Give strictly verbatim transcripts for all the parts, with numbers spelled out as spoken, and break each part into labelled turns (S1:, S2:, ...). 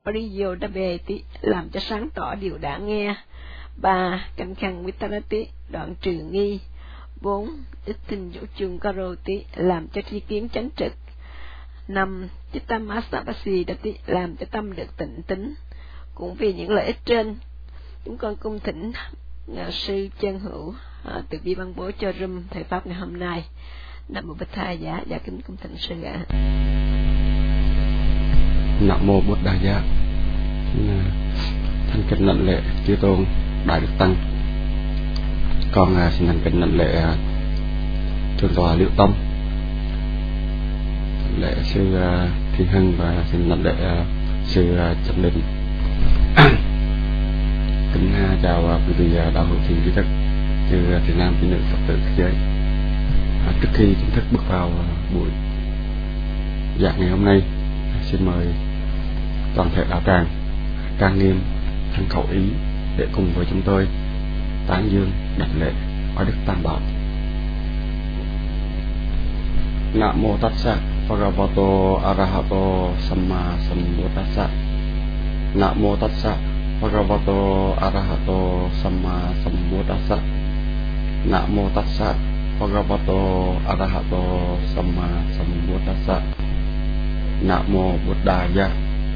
S1: Oriyo Dabe tí làm cho sáng tỏ điều đã nghe. Ba Canh khăn Vitarati đoạn trừ nghi. Bốn Ít tinh vũ trường Karo tí làm cho tri kiến chánh trực. Năm Chittam Asapasi tí làm cho tâm được tịnh tính. Cũng vì những lợi ích trên, chúng con cung thỉnh uh, sư chân hữu uh, từ bi ban bố cho room thầy pháp ngày hôm nay. Nam mô Bích Thai Giá và kính cung thỉnh sư ạ.
S2: Nam mô Bụt Đà Giá. Thành kính lãnh lễ chư tôn đại đức tăng. Con uh, xin thành kính lãnh lễ uh, thượng tọa Liễu Tông, lễ sư uh, Thiên Hưng và xin lãnh lễ uh, sư uh, Trần Linh. Kính uh, chào uh, quý vị uh, đạo hữu thiền tri thức như uh, Việt Nam tín nữ Phật tử thế giới. Uh, trước khi chính thức bước vào uh, buổi giảng ngày hôm nay, uh, xin mời toàn thể đạo tràng trang nghiêm thân khẩu ý để cùng với chúng tôi tán dương đảnh lễ oai đức Tam Bảo. Nam mô Tassa Bhagavato Arahato Samma Sambuddhassa. Nam mô Tassa Bhagavato Arahato Samma Sambuddhassa. Nam mô Tassa Bhagavato Arahato Samma Sambuddhassa. Nam mô Buddhaya.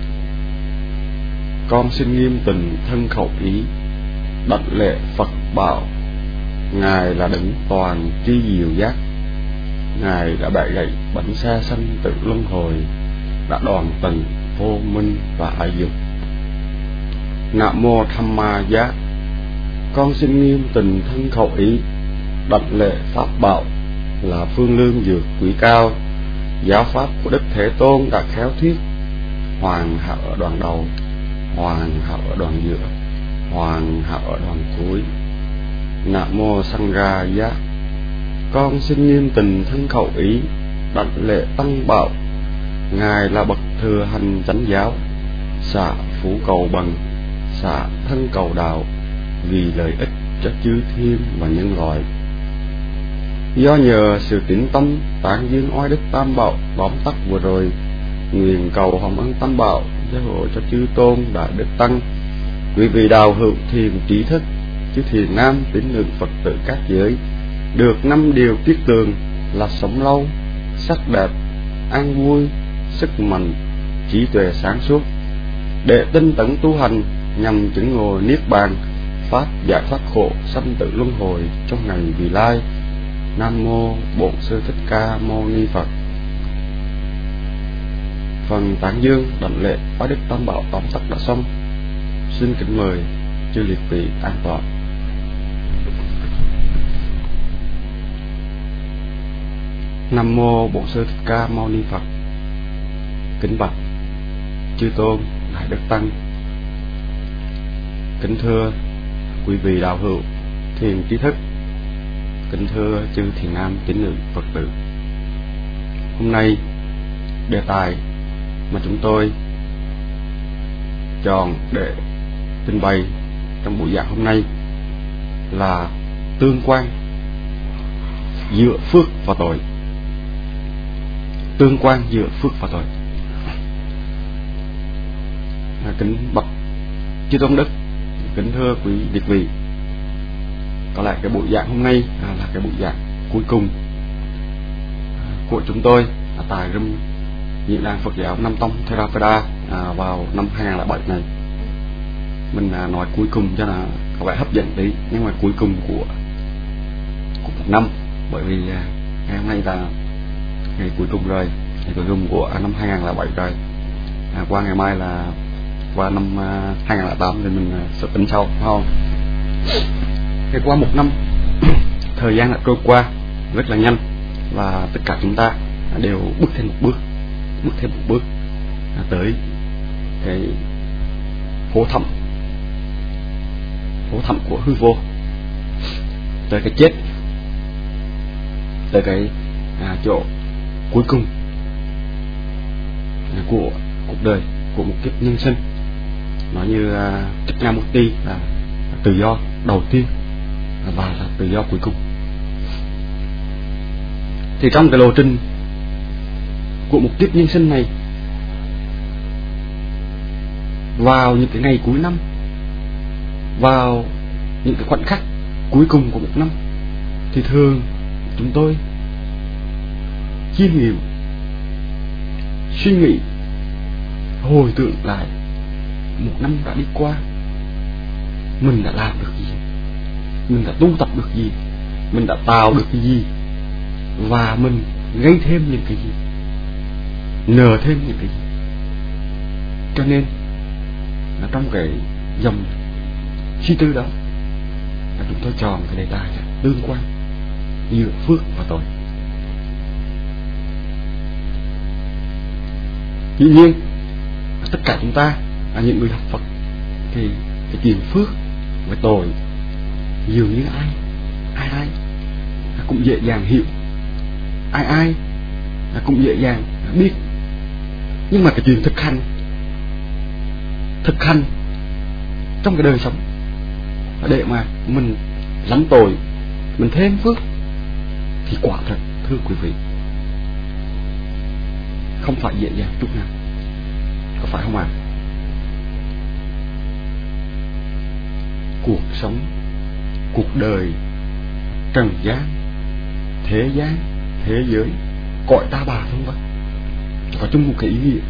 S2: Con xin nghiêm tình thân khẩu ý đảnh lễ Phật bảo. Ngài là đấng toàn tri diệu giác. Ngài đã bẻ gãy bánh xe sanh tử luân hồi, đã đoàn tầng vô minh và ái dục. Nam mô Thamma Giá. Con xin nghiêm tình thân khẩu ý đảnh lễ Pháp bảo là phương lương dược quý cao. Giáo pháp của Đức Thế Tôn đã khéo thuyết. Hoàng hảo ở đoạn đầu, hoàng hảo ở đoạn giữa, hoàng hảo ở đoạn cuối. Nam mô Sangha Giá. Con xin nghiêm tình thân khẩu ý đảnh lễ Tăng Bảo. Ngài là bậc thừa hành chánh giáo, xả phú cầu bằng, xả thân cầu đạo, vì lợi ích cho chư thiên và nhân loại. Do nhờ sự tín tâm tán dương oai đức Tam Bảo tóm tắt vừa rồi, nguyện cầu hồng ân Tam Bảo gia hộ cho chư tôn đại đức tăng, quý vị đạo hữu thiền trí thức, chư thiền nam tín nữ Phật tử các giới được năm điều tiết tường là sống lâu, sắc đẹp, an vui, sức mạnh, trí tuệ sáng suốt, để tinh tấn tu hành nhằm chứng ngộ niết bàn, phát giải thoát khổ sanh tử luân hồi trong ngày vị lai. Nam mô Bổn Sư Thích Ca Mâu Ni Phật. Phần tán dương đảnh lễ oai đức Tam Bảo tóm tắt đã xong. Xin kính mời chư liệt vị an tọa. Nam mô Bổn Sư Thích Ca Mâu Ni Phật. Kính bạch chư tôn đại đức tăng, kính thưa quý vị đạo hữu thiền trí thức, kính thưa chư thiền nam tín nữ Phật tử. Hôm nay đề tài mà chúng tôi chọn để trình bày trong buổi giảng hôm nay là tương quan giữa phước và tội. Tương quan giữa phước và tội. À, kính bạch chư tôn đức, kính thưa quý liệt vị, có lẽ cái buổi giảng hôm nay à, là cái buổi giảng cuối cùng à, của chúng tôi à, tại room Diễn đàn Phật giáo Nam Tông Theravada à, vào năm hai không không bảy này. Mình à, nói cuối cùng cho là có vẻ hấp dẫn tí, nhưng mà cuối cùng của của một năm, bởi vì à, ngày hôm nay là ngày cuối cùng rồi, ngày cuối cùng của năm hai không không bảy rồi. À, qua ngày mai là qua năm uh, hai không không tám thì mình uh, sẽ tính sau, phải không? Thì qua một năm thời gian đã trôi qua rất là nhanh, và tất cả chúng ta đều bước thêm một bước, bước thêm một bước à, tới cái phố thẳm, phố thẳm của hư vô, tới cái chết, tới cái à, chỗ cuối cùng à, của cuộc đời, của một kiếp nhân sinh. Nói như Krishnamurti uh, là tự do đầu tiên và là tự do cuối cùng. Thì trong cái lộ trình của một kiếp nhân sinh này, vào những cái ngày cuối năm, vào những cái khoảnh khắc cuối cùng của một năm, thì thường chúng tôi chiêm nghiệm, suy nghĩ, hồi tưởng lại một năm đã đi qua, mình đã làm được gì, mình đã tu tập được gì, mình đã tạo được cái gì, và mình gây thêm những cái gì, nở thêm những cái gì. Cho nên là trong cái dòng suy tư đó là chúng tôi chọn cái đề tài là tương quan giữa phước và tội. Dĩ nhiên tất cả chúng ta là những người học Phật thì cái chuyện phước với tội dường như ai ai ai cũng dễ dàng hiểu, ai ai cũng dễ dàng biết. Nhưng mà cái chuyện thực hành thực hành trong cái đời sống để mà mình lánh tội, mình thêm phước thì quả thật thưa quý vị không phải dễ dàng chút nào, có phải không ạ? À? Cuộc sống, cuộc đời, trần gian, thế gian, thế giới, cõi ta bà không vậy, có chung một cái ý nghĩa.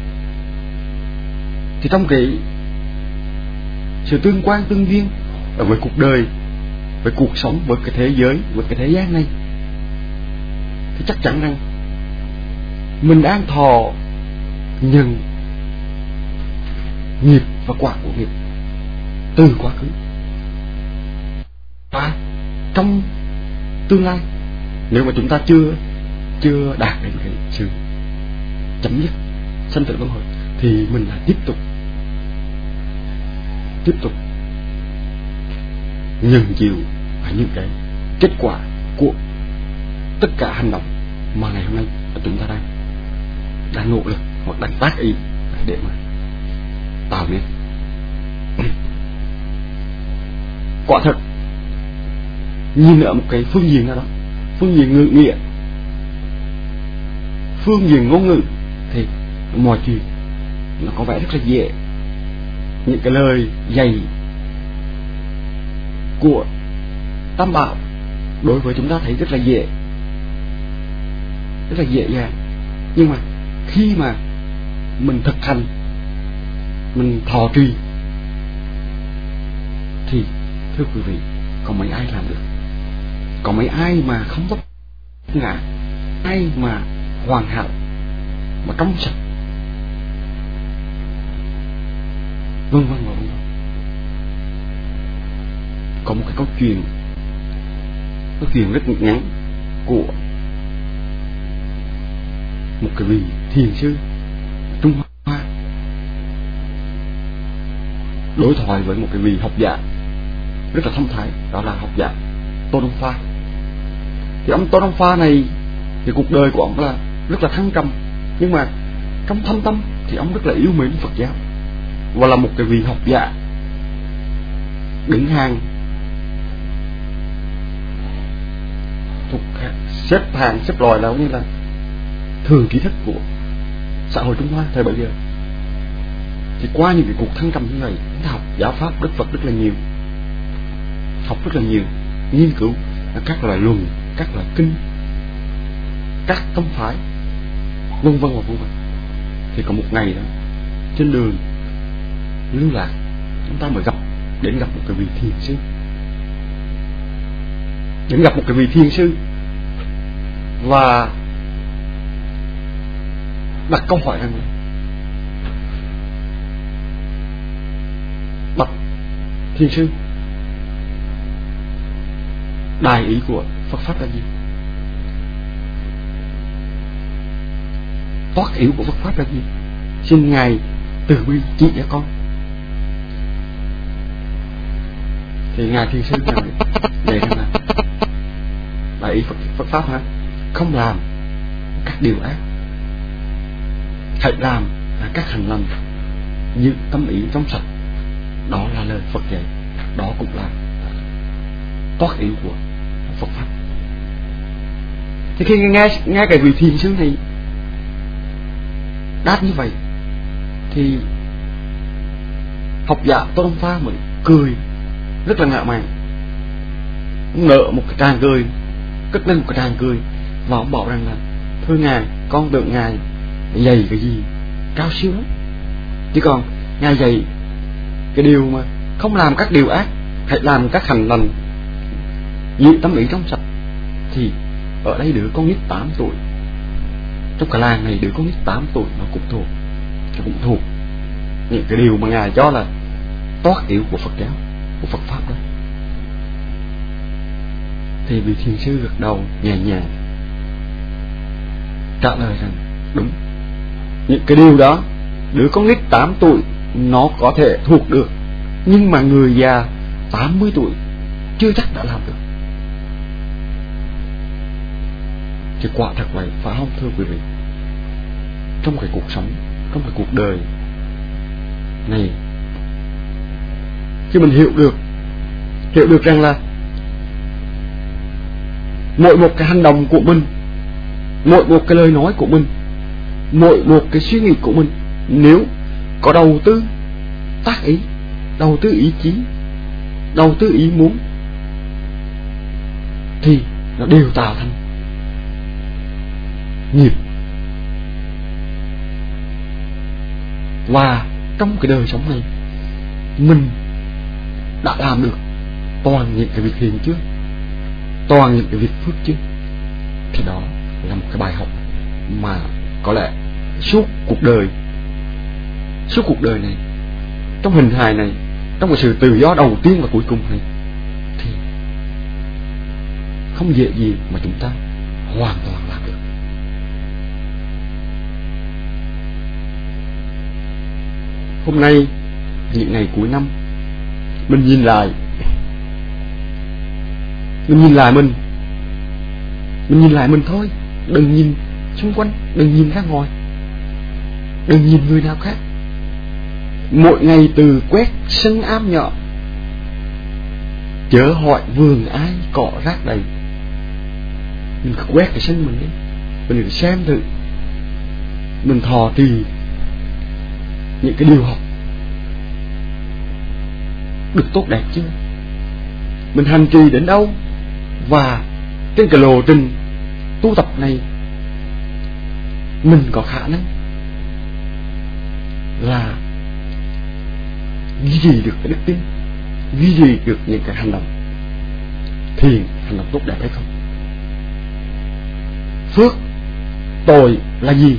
S2: Thì trong cái sự tương quan tương duyên ở với cuộc đời, với cuộc sống, với cái thế giới, với cái thế gian này, thì chắc chắn rằng mình đang thọ nhận nghiệp và quả của nghiệp từ quá khứ. Và trong tương lai, nếu mà chúng ta chưa chưa đạt đến cái sự chấm dứt sanh tử luân hồi, thì mình lại tiếp tục tiếp tục nhận chịu những cái kết quả của tất cả hành động mà ngày hôm nay chúng ta đang đang nỗ lực hoặc đang tác ý để mà tạo nên. Quả thật nhìn ở một cái phương diện nào đó, phương diện ngữ nghĩa, phương diện ngôn ngữ, thì mọi chuyện nó có vẻ rất là dễ. Những cái lời dạy của Tam Bảo đối với chúng ta thấy rất là dễ, rất là dễ dàng. Nhưng mà khi mà mình thực hành, mình thọ trì, thì thưa quý vị, có mấy ai làm được? Có mấy ai mà không vấp ngã, ai mà hoàn hảo, mà trong sạch, vân vân và vân vân. Có một cái câu chuyện, câu chuyện rất ngắn của một cái vị thiền sư Trung Hoa đối thoại với một cái vị học giả rất là thông thái, đó là học giả Tô Đông Pha. Thì ông Tô Đông Pha này, thì cuộc đời của ông là rất là thăng trầm, nhưng mà trong thâm tâm thì ông rất là yêu mến Phật giáo, và là một cái vị học giả đứng hàng, thuộc xếp hàng xếp loại là như là thường trí thức của xã hội Trung Hoa thời bấy giờ. Thì qua những cái cuộc thăng trầm như vậy, ông học giáo pháp Đức Phật rất là nhiều, học rất là nhiều, nghiên cứu các loại luận, các loại kinh, các tông phái, vân vân và vân vân. Thì có một ngày đó, trên đường lưu lạc, chúng ta mới gặp đến gặp một cái vị thiền sư, đến gặp một cái vị thiền sư và đặt câu hỏi rằng: bạch thiền sư, đại ý của Phật pháp là gì? Toát yếu của Phật pháp là gì? Xin ngài từ bi chỉ cho con. Thì ngài thiền sư này này là đại ý Phật, Phật pháp hả? Không làm các điều ác, hãy làm các hành lành như tâm ý trong sạch. Đó là lời Phật dạy, đó cũng là toát yếu của Phật pháp. Thì khi nghe nghe cái vị thiền sư này đáp như vậy, thì học giả Tô Đông Pha mới cười rất là ngạo mạn, nở một cái tràng cười, cất lên một cái tràng cười, và ông bảo rằng là thưa ngài, con tưởng ngài dạy cái gì cao siêu lắm, chứ còn ngài dạy cái điều mà không làm các điều ác, hãy làm các hành lành, giữ tâm ý trong sạch, thì ở đây đứa con nít tám tuổi, trong cả làng này đứa con nít tám tuổi nó cũng thuộc, nó cũng thuộc những cái điều mà ngài cho là toát yếu của Phật giáo, của Phật pháp đó. Thì vị thiền sư gật đầu nhẹ nhàng trả lời rằng đúng, những cái điều đó đứa con nít tám tuổi nó có thể thuộc được, nhưng mà người già tám mươi tuổi chưa chắc đã làm được. Thì quả thật vậy, phải không thưa quý vị? Trong cái cuộc sống, trong cái cuộc đời này, khi mình hiểu được hiểu được rằng là mỗi một cái hành động của mình, mỗi một cái lời nói của mình, mỗi một cái suy nghĩ của mình, nếu có đầu tư tác ý, đầu tư ý chí, đầu tư ý muốn, thì nó đều tạo thành nghiệp. Và trong cái đời sống này, mình đã làm được toàn những cái việc hiền chưa, toàn những cái việc phước chưa, thì đó là một cái bài học mà có lẽ suốt cuộc đời, suốt cuộc đời này, trong hình hài này, trong cái sự tự do đầu tiên và cuối cùng này, thì không dễ gì mà chúng ta hoàn toàn làm được. Hôm nay, những ngày cuối năm, mình nhìn lại, mình nhìn lại mình, mình nhìn lại mình thôi, đừng nhìn xung quanh, đừng nhìn ra ngoài, đừng nhìn người nào khác. Mỗi ngày từ quét sân am nhỏ, chớ hỏi vườn ai cỏ rác đầy. Mình quét cái sân mình đi, mình đừng xem thử mình thò trì những cái điều học được tốt đẹp chưa, mình hành trì đến đâu, và trên cái lộ trình tu tập này mình có khả năng là duy trì được cái đức tin, duy trì được những cái hành động thiền, hành động tốt đẹp hay không. Phước tội là gì?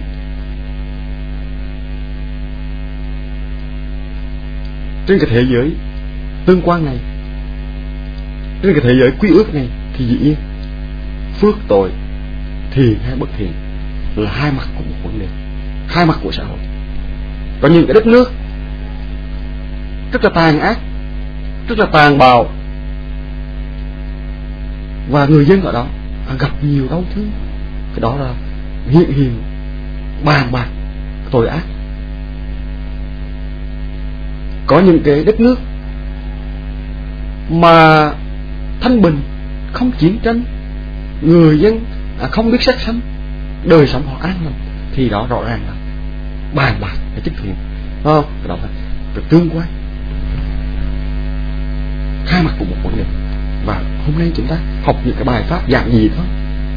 S2: Trên cái thế giới tương quan này, trên cái thế giới quy ước này, thì dĩ nhiên phước tội, thiền hay bất thiền là hai mặt của một vấn đề, hai mặt của xã hội. Có những cái đất nước rất là tàn ác, rất là tàn bạo, và người dân ở đó gặp nhiều đau thương, cái đó là hiện hiện bàn bạc tội ác. Có những cái đất nước mà thanh bình, không chiến tranh, người dân không biết sát sanh, đời sống họ an lành, thì đó rõ ràng là bàn bạc cái chức thiện, không? Cái đó phải tương quan, hai mặt của một vấn đề. Và hôm nay chúng ta học những cái bài pháp giản dị thôi,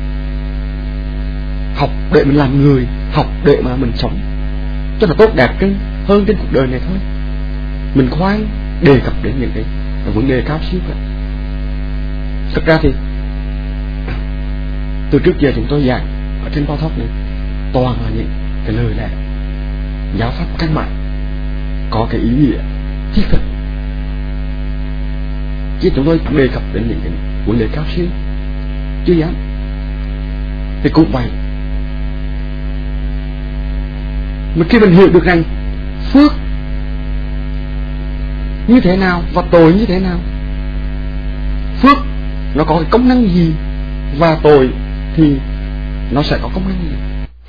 S2: học để mình làm người, học để mà mình sống cho nó tốt đẹp hơn, hơn trên cuộc đời này thôi. Mình khoan đề cập đến những cái vấn đề cao siêu cả. Thực ra thì từ trước giờ chúng tôi giảng ở trên podcast này toàn là những cái lời lẽ giáo pháp căn bản, có cái ý nghĩa thiết thực, chứ chúng tôi đề cập đến những cái vấn đề cao siêu chưa dám. Thì cũng vậy, mà khi mình hiểu được rằng phước như thế nào và tội như thế nào, phước nó có cái công năng gì và tội thì nó sẽ có công năng gì.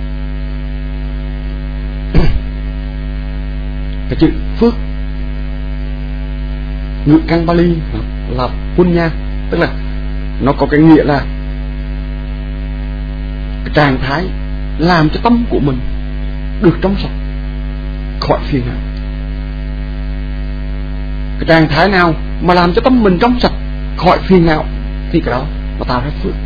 S2: Cái chữ phước ngữ căn Bali là punya, tức là nó có cái nghĩa là cái trạng thái làm cho tâm của mình được trong sạch, khỏi phiền não. cái trạng thái nào mà làm cho tâm mình trong sạch khỏi phiền não thì cái đó nó tạo ra phước.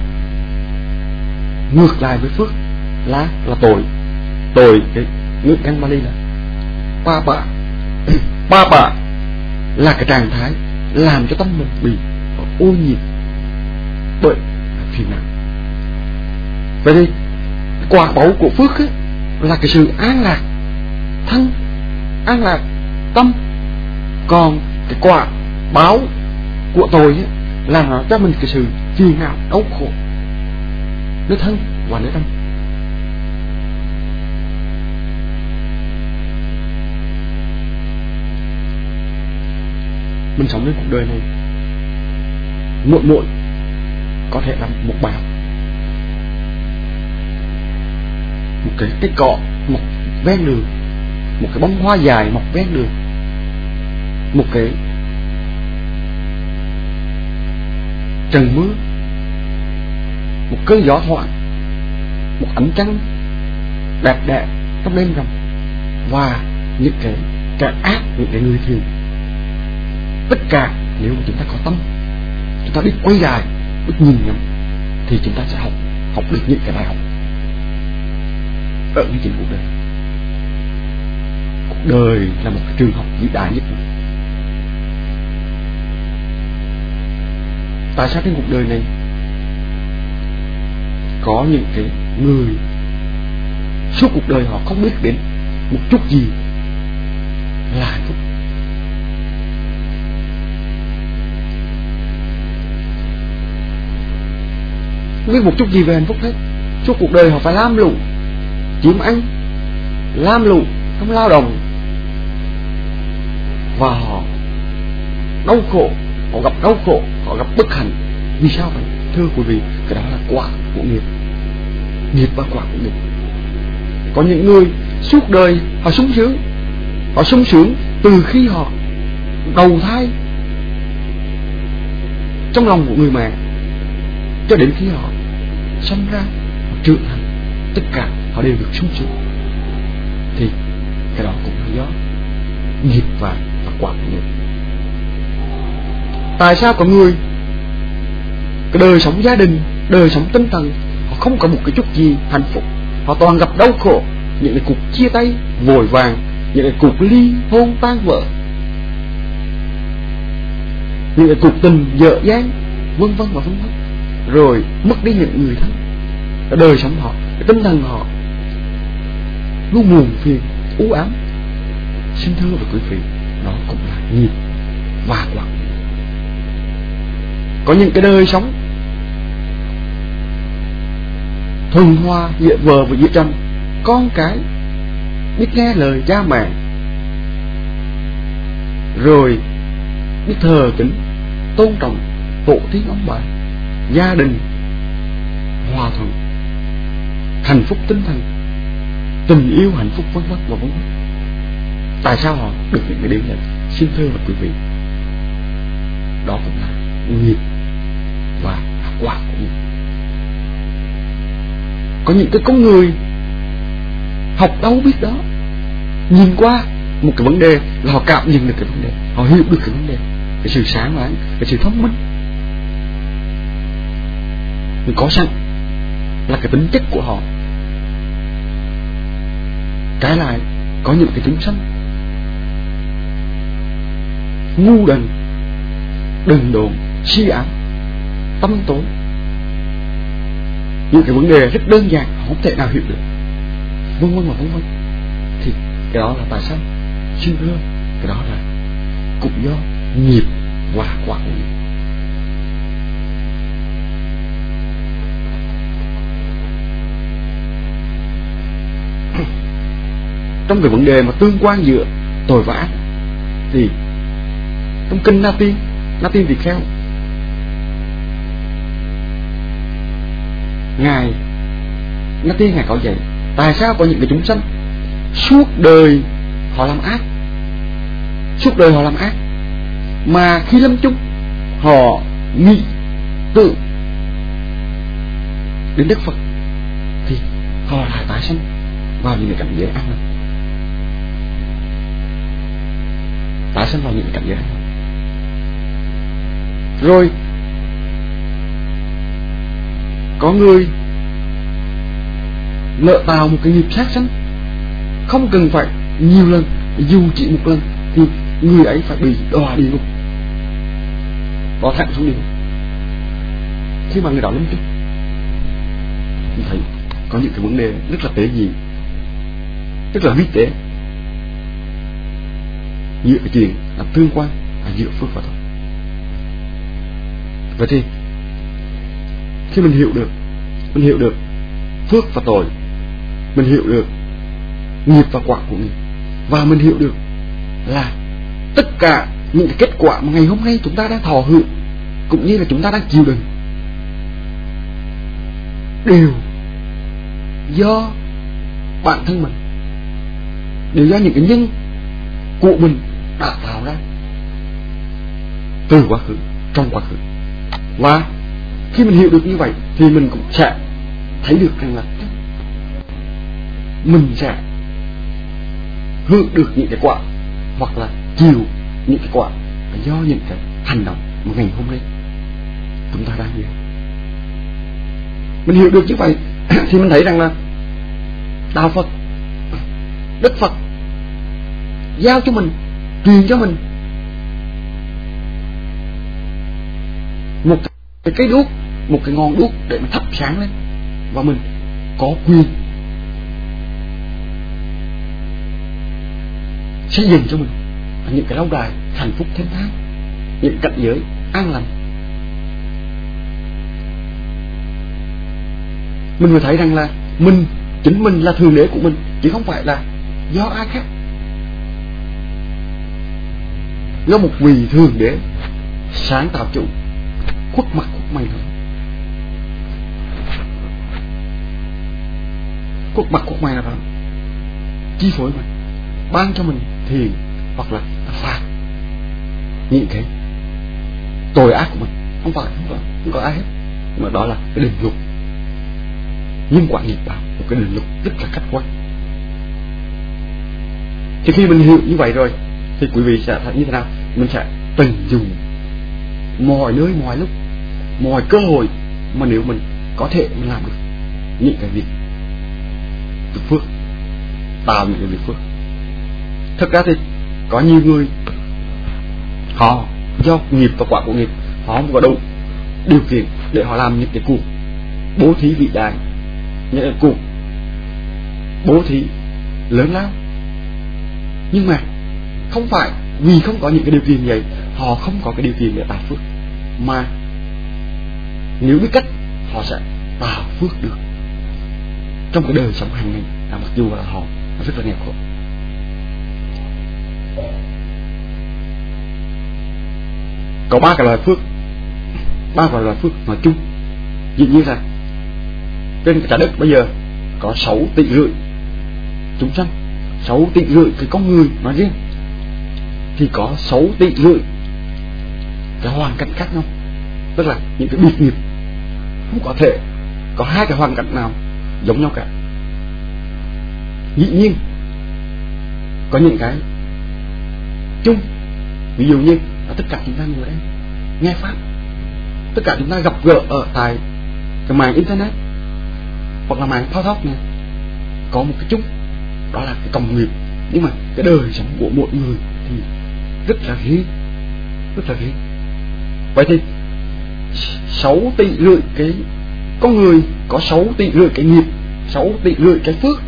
S2: Ngược lại với phước là là tội. Tội cái ngữ căn Bali là papa. Papa là cái trạng thái làm cho tâm mình bị ô nhiễm bởi phiền não. Vậy thì quả báu của phước ấy, là cái sự an lạc thân, an lạc tâm. Còn cái quả báo của tội ấy, là nó cho mình cái sự phiền não đau khổ nơi thân và nơi tâm. Mình sống trên cuộc đời này, mỗi mỗi có thể là một bài học, một cái cái cọ mọc ven đường, một cái bông hoa dài mọc ven đường, một cái trần mưa, một cơn gió thoảng, một ánh trăng đẹp đẽ trong đêm rằm, và những cái cái ác, những cái người thiền. Tất cả nếu mà chúng ta có tâm, chúng ta biết quay lại, biết nhìn ngắm, thì chúng ta sẽ học học được những cái bài học ở những trên cuộc đời. Cuộc đời là một cái trường học vĩ đại nhất. Tại sao trên cuộc đời này có những cái người suốt cuộc đời họ không biết đến một chút gì là hạnh phúc? Không biết một chút gì về hạnh phúc hết. Suốt cuộc đời họ phải lam lũ kiếm ăn, lam lũ trong lao động, và họ đau khổ, họ gặp đau khổ, họ gặp bất hạnh. Vì sao vậy? Thưa quý vị, cái đó là quả của nghiệp. Nghiệp và quả của nghiệp. Có những người suốt đời họ sung sướng, họ sung sướng từ khi họ đầu thai trong lòng của người mẹ cho đến khi họ sinh ra, họ trưởng thành, tất cả họ đều được sung sướng. Thì cái đó cũng là do nghiệp và, và quả của nghiệp. Tại sao có người cái đời sống gia đình, đời sống tinh thần, họ không có một cái chút gì hạnh phúc, họ toàn gặp đau khổ, những cái cuộc chia tay vội vàng, những cái cuộc ly hôn tan vỡ, những cái cuộc tình dở dang, vân vân và vân vân, rồi mất đi những người thân. Cái đời sống họ, cái tinh thần họ luôn buồn phiền, u ám. Xin thưa với quý vị, đó cũng là nghiệp và quả. Có những cái đời sống thuần hòa giữa vợ và giữa chồng, con cái biết nghe lời cha mẹ, rồi biết thờ kính tôn trọng tổ tiên ông bà, gia đình hòa thuận, hạnh phúc tinh thần, tình yêu hạnh phúc vân vân và vân vân. Tại sao họ được những cái điều này? Xin thưa với quý vị, đó cũng là nghiệp và quả của nghiệp. Có những cái con người học đâu biết đó, nhìn qua một cái vấn đề là họ cảm nhận được cái vấn đề, họ hiểu được cái vấn đề, cái sự sáng láng, cái sự thông minh mình có sẵn là cái tính chất của họ. Trái lại có những cái chúng sanh ngu đần, đần độn, si ám, tâm tối, những cái vấn đề rất đơn giản họ không thể nào hiểu được, vân vân và vân vân. Thì cái đó là tại sao? Xin thưa, cái đó là cũng do nghiệp và quả của nghiệp. Trong cái vấn đề mà tương quan giữa tội và ác, thì trong kinh Na Tiên, Na Tiên Tỳ Kheo, ngài Na Tiên ngài có dạy tại sao có những cái chúng sanh suốt đời họ làm ác, suốt đời họ làm ác, mà khi lâm chung họ nghĩ tự đến Đức Phật thì họ lại tái sanh vào những cái cảnh giới ác này. tái sanh vào những cảnh giới. Rồi có người nợ tạo một cái nghiệp sát sanh, không cần phải nhiều lần, dù chỉ một lần thì người ấy phải bị đọa địa ngục, bỏ thẳng xuống địa ngục khi mà người đó lâm chung. Mình thấy có những cái vấn đề rất là tế nhị, rất là vi tế giữa cái chuyện là tương quan là giữa phước và tội. Vậy thì khi mình hiểu được mình hiểu được phước và tội, mình hiểu được nghiệp và quả của nghiệp, và mình hiểu được là tất cả những cái kết quả mà ngày hôm nay chúng ta đang thọ hưởng cũng như là chúng ta đang chịu đựng đều do bản thân mình, đều do những cái nhân của mình đã tạo ra từ quá khứ, trong quá khứ. Và khi mình hiểu được như vậy thì mình cũng sẽ thấy được rằng là mình sẽ hưởng được những cái quả, hoặc là chịu những cái quả do những cái hành động mà ngày hôm nay chúng ta đang làm. Mình hiểu được như vậy thì mình thấy rằng là đạo Phật, Đức Phật giao cho mình, truyền cho mình một cái cây đuốc, một cái ngọn đuốc để mà thắp sáng lên, và mình có quyền xây dựng cho mình những cái lâu đài hạnh phúc thênh thang, những cảnh giới an lành. Mình mới thấy rằng là mình, chính mình là thượng đế của mình, chứ không phải là do ai khác, do một vị thượng đế sáng tạo chủ khuất mặt khuất mày thôi, khuất mặt khuất mày là phải chi phối mình, ban cho mình thiền hoặc là phạt những cái tội ác của mình. Không phải, không có, không có ai hết, mà đó là cái định luật nhân quả nghiệp báo, một cái định luật rất là khách quan. Thì khi mình hiểu như vậy rồi thì quý vị sẽ thấy như thế nào? Mình sẽ tận dụng mọi nơi, mọi lúc, mọi cơ hội mà nếu mình có thể mình làm được những cái việc được phước, tạo những cái việc phước. Thực ra thì có nhiều người họ do nghiệp và quả của nghiệp, họ không có đủ điều kiện để họ làm những cái cuộc bố thí vĩ đại, những cái cuộc bố thí lớn lao. Nhưng mà không phải vì không có những cái điều kiện vậy, họ không có cái điều kiện để tạo phước, mà nếu biết cách họ sẽ tạo phước được trong cái đời sống hàng ngày, là mặc dù là họ rất là nghèo khổ. Có ba cái loại phước, ba cái loại phước nói chung. Dĩ nhiên là trên trái đất bây giờ có sáu tỷ rưỡi chúng sanh, sáu tỷ rưỡi cái con người nói riêng, thì có sáu tỷ rưỡi cái hoàn cảnh khác nhau, tức là những cái biệt nghiệp. Không có thể có hai cái hoàn cảnh nào giống nhau cả. Dĩ nhiên có những cái chung, ví dụ như là tất cả chúng ta ngồi đây nghe pháp, tất cả chúng ta gặp gỡ ở tại cái mạng internet hoặc là mạng thao thóc này, có một cái chung, đó là cái cộng nghiệp. Nhưng mà cái đời sống của mỗi người thì rất là riêng, rất là riêng. Vậy thì sáu tỷ rưỡi cái con người có sáu tỷ rưỡi cái nghiệp, sáu tỷ rưỡi cái phước,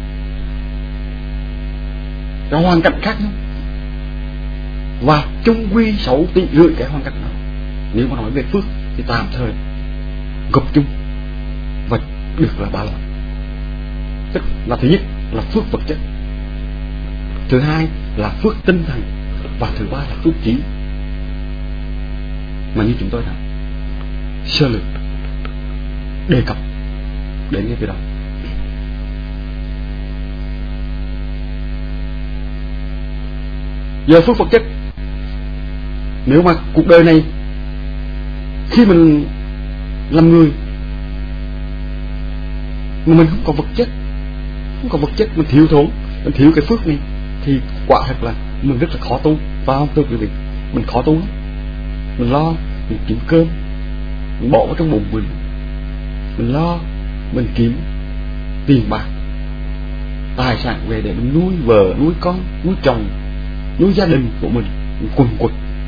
S2: cái hoàn cảnh khác nhau, và chung quy sáu tỷ rưỡi cái hoàn cảnh đó. Nếu mà nói về phước thì tạm thời gộp chung và được là ba loại. Tức là thứ nhất là phước vật chất, thứ hai là phước tinh thần, và thứ ba là phước trí. Mà như chúng tôi đã sơ lược đề cập đến cái việc đó. Giờ phước vật chất, nếu mà cuộc đời này khi mình làm người mà mình không có vật chất, không có vật chất, mình thiếu thốn, mình thiếu cái phước này, thì quả thật là mình rất là khó tu, phải không thưa quý vị? Mình khó tu lắm. Mình lo mình kiếm cơm, mình bỏ vào trong bụng mình, mình lo mình kiếm tiền bạc, tài sản về để mình nuôi vợ, nuôi con, nuôi chồng, nuôi gia đình của mình, mình quần quật.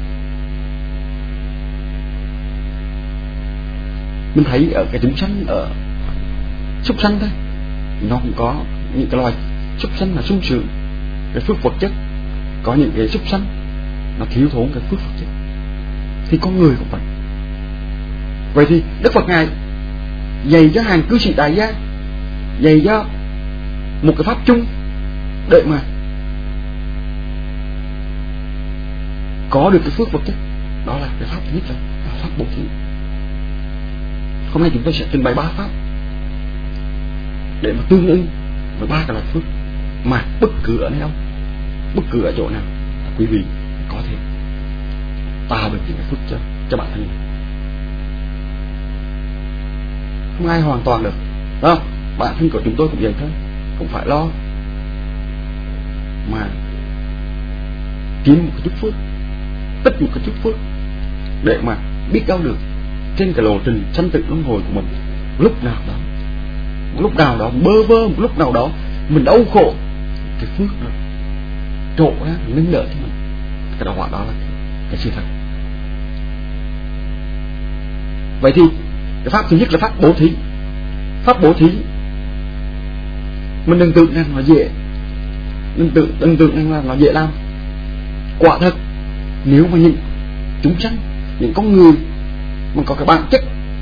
S2: Mình thấy ở cái chúng sanh, ở súc sanh thôi, nó cũng có những cái loài súc sanh là sung sướng cái phước vật chất, có những cái súc sanh nó thiếu thốn cái phước vật chất, thì con người cũng vậy. Vậy thì Đức Phật ngài dạy cho hàng cư sĩ đại gia, dạy cho một cái pháp chung để mà có được cái phước vật chất. Đó là cái pháp thứ nhất là, là pháp bố thí. Hôm nay chúng tôi sẽ trình bày ba pháp để mà tương ứng với ba cái loại phước mà bất cứ ở nơi đâu, bất cứ ở chỗ nào quý vị có thể tạo được những cái phước cho cho bản thân mình. Không ai hoàn toàn được, đó. Bản thân của chúng tôi cũng vậy thôi, cũng phải lo mà kiếm một cái chút phước, tích một cái chút phước để mà biết đâu được trên cái lộ trình sanh tử luân hồi của mình, lúc nào đó, một lúc nào đó bơ vơ, một lúc nào đó mình đau khổ, cái phước đó trổ ra nâng đỡ cho mình. Cái đó đó là cái, cái sự thật. Vậy thì cái pháp thứ nhất là pháp bố thí. Pháp bố thí mình đừng tưởng rằng nó dễ, đừng tưởng đừng tưởng rằng là nó dễ làm. Quả thật, nếu mà những chúng sanh, những con người mà có cái bản chất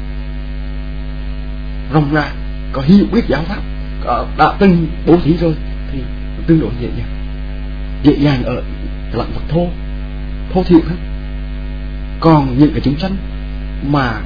S2: rộng rãi, có hiểu biết giáo pháp, có đã từng bố thí rồi thì tương đối dễ dàng, dễ dàng ở cái lặng vật thô, thô thiện hơn. Còn những cái chúng sanh mà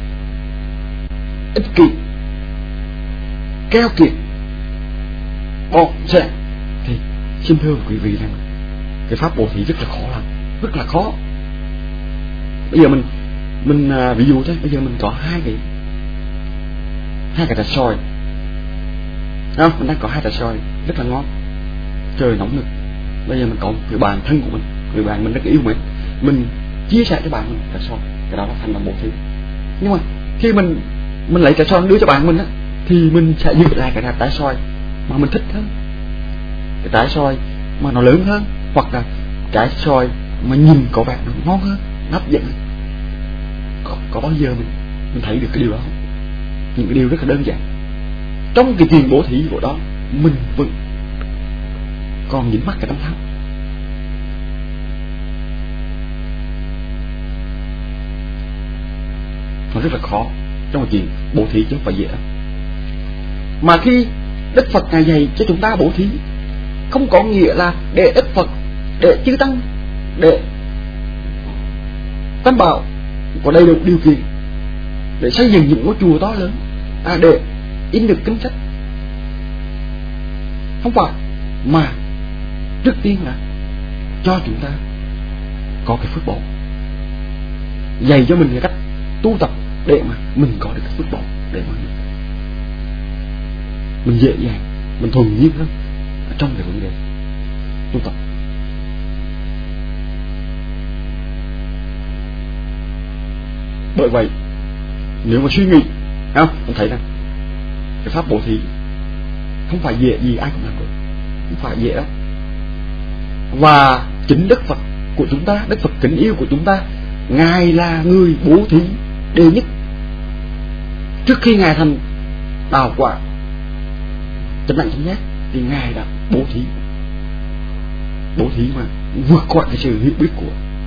S2: ích kỷ, keo kiệt, bọn sẽ thì xin thưa quý vị rằng cái pháp bố thí rất là khó làm, rất là khó. Bây giờ mình mình à, ví dụ thôi, bây giờ mình có hai cái hai cái trà xoài, không? Mình đang có hai trà xoài rất là ngon, trời nóng nực. Bây giờ mình có một người bạn thân của mình, người bạn mình rất yêu mình, mình chia sẻ cho bạn mình trà xoài, cái đó là thành là bố thí. Nhưng mà khi mình mình lấy trà xoài đưa cho bạn mình á, thì mình sẽ giữ lại cái trái xoài mà mình thích hơn, cái trái xoài mà nó lớn hơn, hoặc là trái xoài mà nhìn có vẻ nó ngon hơn, hấp dẫn. Có, có bao giờ mình mình thấy được cái điều đó không? Những cái điều rất là đơn giản trong cái chuyện bố thí của đó, mình vẫn còn dính mắc cái tâm tham. Nó rất là khó trong một chuyện bố thí chứ không phải dễ. Mà khi Đức Phật ngài dạy cho chúng ta bố thí, không có nghĩa là để Đức Phật, để chư tăng, để Tam Bảo có đầy đủ điều kiện để xây dựng những ngôi chùa to lớn, à, để in được kinh sách. Không phải, mà trước tiên là cho chúng ta có cái phước báu, dạy cho mình cái cách tu tập để mà mình có được cái phước báu, để mà mình dễ dàng, mình thuần nhiên hơn trong cái vấn đề tu tập. Bởi vậy nếu mà suy nghĩ, không, mình thấy rằng cái pháp bố thí không phải dễ gì ai cũng làm được, không phải dễ đâu. Và chính Đức Phật của chúng ta, Đức Phật kính yêu của chúng ta, ngài là người bố thí đệ nhất. Trước khi ngài thành đạo quả chánh đẳng chánh giác thì ngài đã bố thí, bố thí mà vượt qua cái sự hiểu biết của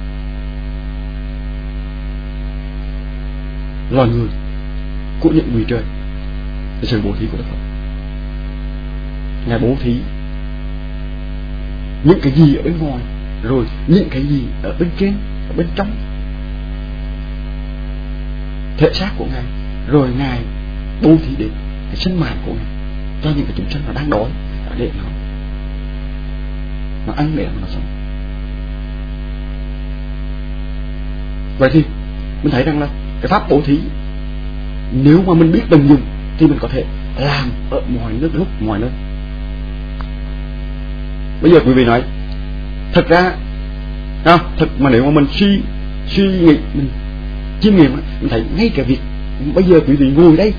S2: loài người, của những vị trời. Cái sự bố thí của Đức Phật, ngài bố thí những cái gì ở bên ngoài, rồi những cái gì ở bên trên, ở bên trong thể xác của ngài, rồi ngài bố thí đến cái sinh mạng của ngài cho những cái chúng sanh nó đang đói, để nó nó ăn, để nó sống. Vậy thì mình thấy rằng là cái pháp bố thí, nếu mà mình biết tận dụng thì mình có thể làm ở mọi nước lúc mọi nơi. Bây giờ quý vị nói thật ra à, thật mà nếu mà mình suy suy nghĩ, mình chiêm nghiệm, mình thấy ngay cả việc bây giờ quý vị ngồi đây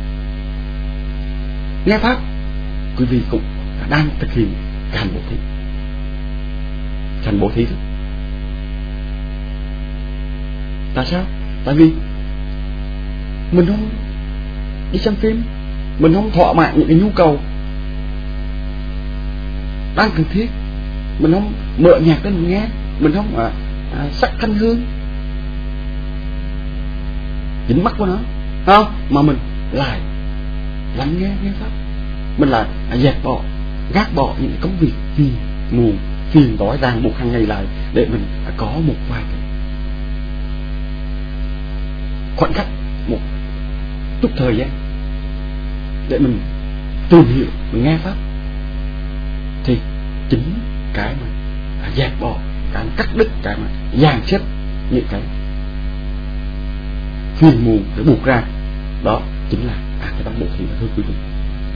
S2: nghe pháp, quý vị cũng đang thực hiện cái hành bố thí, hành bố thí thôi. Tại sao? Tại vì mình không đi xem phim, mình không thỏa mãn những cái nhu cầu đang cần thiết, mình không mở nhạc lên mình nghe, mình không à, à, sắc thanh hương dính mắt của nó, không, mà mình lại lắng nghe nghe pháp, mình lại à, dẹp bỏ, gác bỏ những công việc phiền muộn, phiền tối ràng buộc hàng ngày lại, để mình à, có một vài cái khoảnh khắc, một chút thời gian để mình tìm hiểu, mình nghe pháp. Thì chính cái mà à, dẹp bỏ, cái cắt đứt, cái mà dàn xếp những cái phiền muộn để buộc ra, đó chính là à, cái tâm bố thí mà thưa quý vị.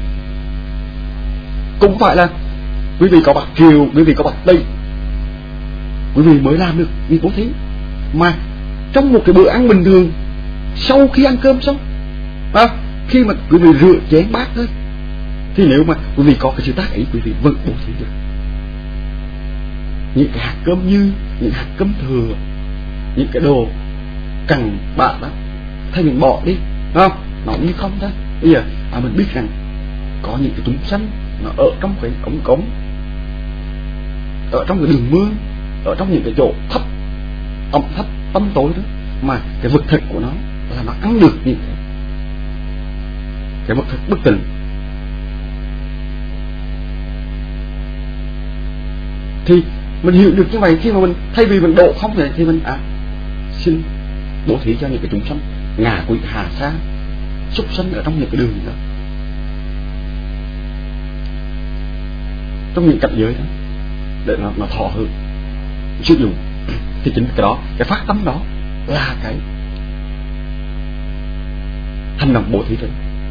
S2: Cũng phải là quý vị có bạc triệu, quý vị có bạc tỷ, quý vị mới làm được việc bố thí. Mà trong một cái bữa ăn bình thường, sau khi ăn cơm xong, à, khi mà quý vị rửa chén bát thôi, thì nếu mà quý vị có cái sự tác ý, quý vị vẫn bố thí được. Những cái hạt cơm như, những hạt cơm thừa, những cái đồ cằn bã đó, thay mình bỏ đi, không? Nó như không thôi. Bây giờ à, mình biết rằng có những cái túm xanh nó ở trong cái ống cống, ở trong cái đường mương, ở trong những cái chỗ thấp, ẩm thấp, tăm tối đó, mà cái vật thực của nó là nó ăn được những cái, cái vật thực bất tịnh. Thì mình hiểu được như vậy, khi mà mình thay vì mình độ không vậy thì mình à xin bố thí cho những cái chúng sanh ngạ quỷ hà sa, súc sanh ở trong những cái đường đó, trong những cảnh giới đó, để nó, nó thọ hưởng sử dụng. Thì chính cái đó, cái phát tâm đó là cái hành động bố thí đấy.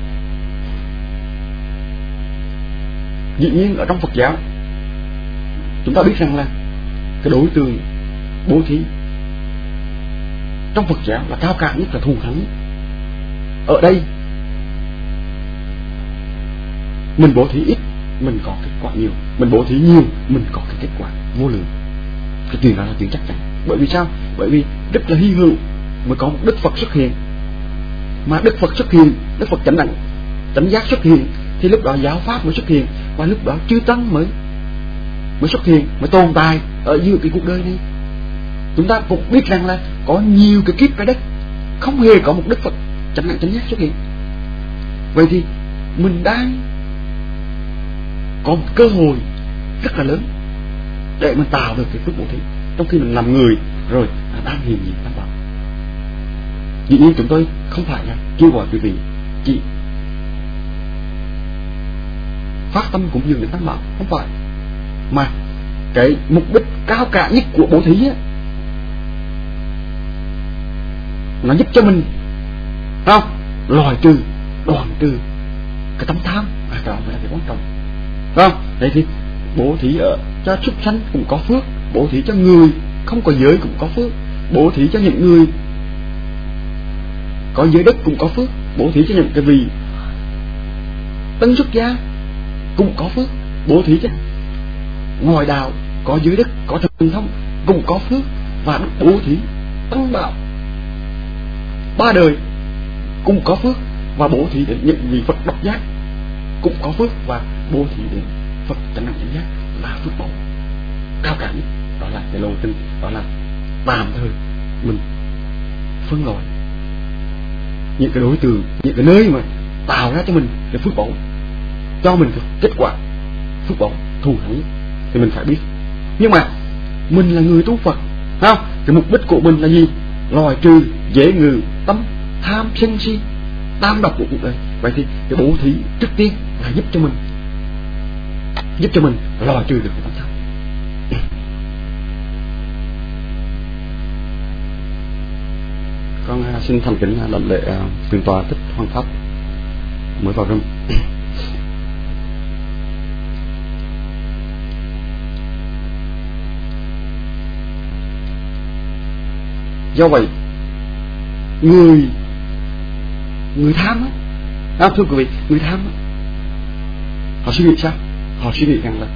S2: Dĩ nhiên ở trong Phật giáo chúng ta biết rằng là cái đối tượng bố thí trong Phật giáo là cao cả nhất, là thù thắng. Ở đây mình bố thí ít, mình có kết quả nhiều, mình bố thí nhiều, mình có cái kết quả vô lượng. Cái chuyện đó là chuyện chắc chắn. Bởi vì sao? Bởi vì rất là hy hữu mới có một Đức Phật xuất hiện. Mà Đức Phật xuất hiện, Đức Phật chánh đẳng, chánh giác xuất hiện, thì lúc đó giáo pháp mới xuất hiện, và lúc đó chư tăng mới mới xuất hiện, mới tồn tại ở giữa cái cuộc đời này. Chúng ta cũng biết rằng là có nhiều cái kiếp trái đất không hề có một Đức Phật chánh đẳng chánh giác xuất hiện. Vậy thì mình đang có một cơ hội rất là lớn để mình tạo được cái phước bố thí, trong khi mình làm người rồi đang hiện diện tam bảo. Dĩ nhiên chúng tôi không phải là kêu gọi quý vị chỉ phát tâm cũng dừng đến tam bảo, không phải, mà cái mục đích cao cả nhất của bố thí á, nó giúp cho mình không loại trừ, đoạn trừ cái tâm tham, à, cái đó mới là cái quan trọng, không? Đấy thì bố thí ở cho súc sanh cũng có phước, bố thí cho người không có giới cũng có phước, bố thí cho những người có giới đất cũng có phước, bố thí cho những cái vị tân xuất gia cũng có phước, bố thí cho ngoài đạo có giới đất có thần thông cũng có phước, và bố thí tăng bảo ba đời cũng có phước, và bố thí đến những vị Phật độc giác cũng có phước, và bố thí đến Phật chánh đẳng chánh giác là phước báu cao cả nhất. Đó là cái lộ trình, đó là tạm thời mình phân loại những cái đối tượng, những cái nơi mà tạo ra cho mình cái phước báu, cho mình cái kết quả phước báu thù thắng, thì mình phải biết. Nhưng mà mình là người tu Phật, không? Cái mục đích của mình là gì? Loại trừ dễ ngự tâm tham sân si tam độc của cuộc đời. Vậy thì cái bố thí trước tiên là giúp cho mình giúp cho mình loại trừ được cái tâm tham. Con uh, xin thành kính uh, lãnh lễ uh, Thượng tọa Thích Hoàng Pháp mới vào rừng. Do vậy người người tham á, à, thưa quý vị, người tham á, họ suy nghĩ sao? Họ suy nghĩ rằng là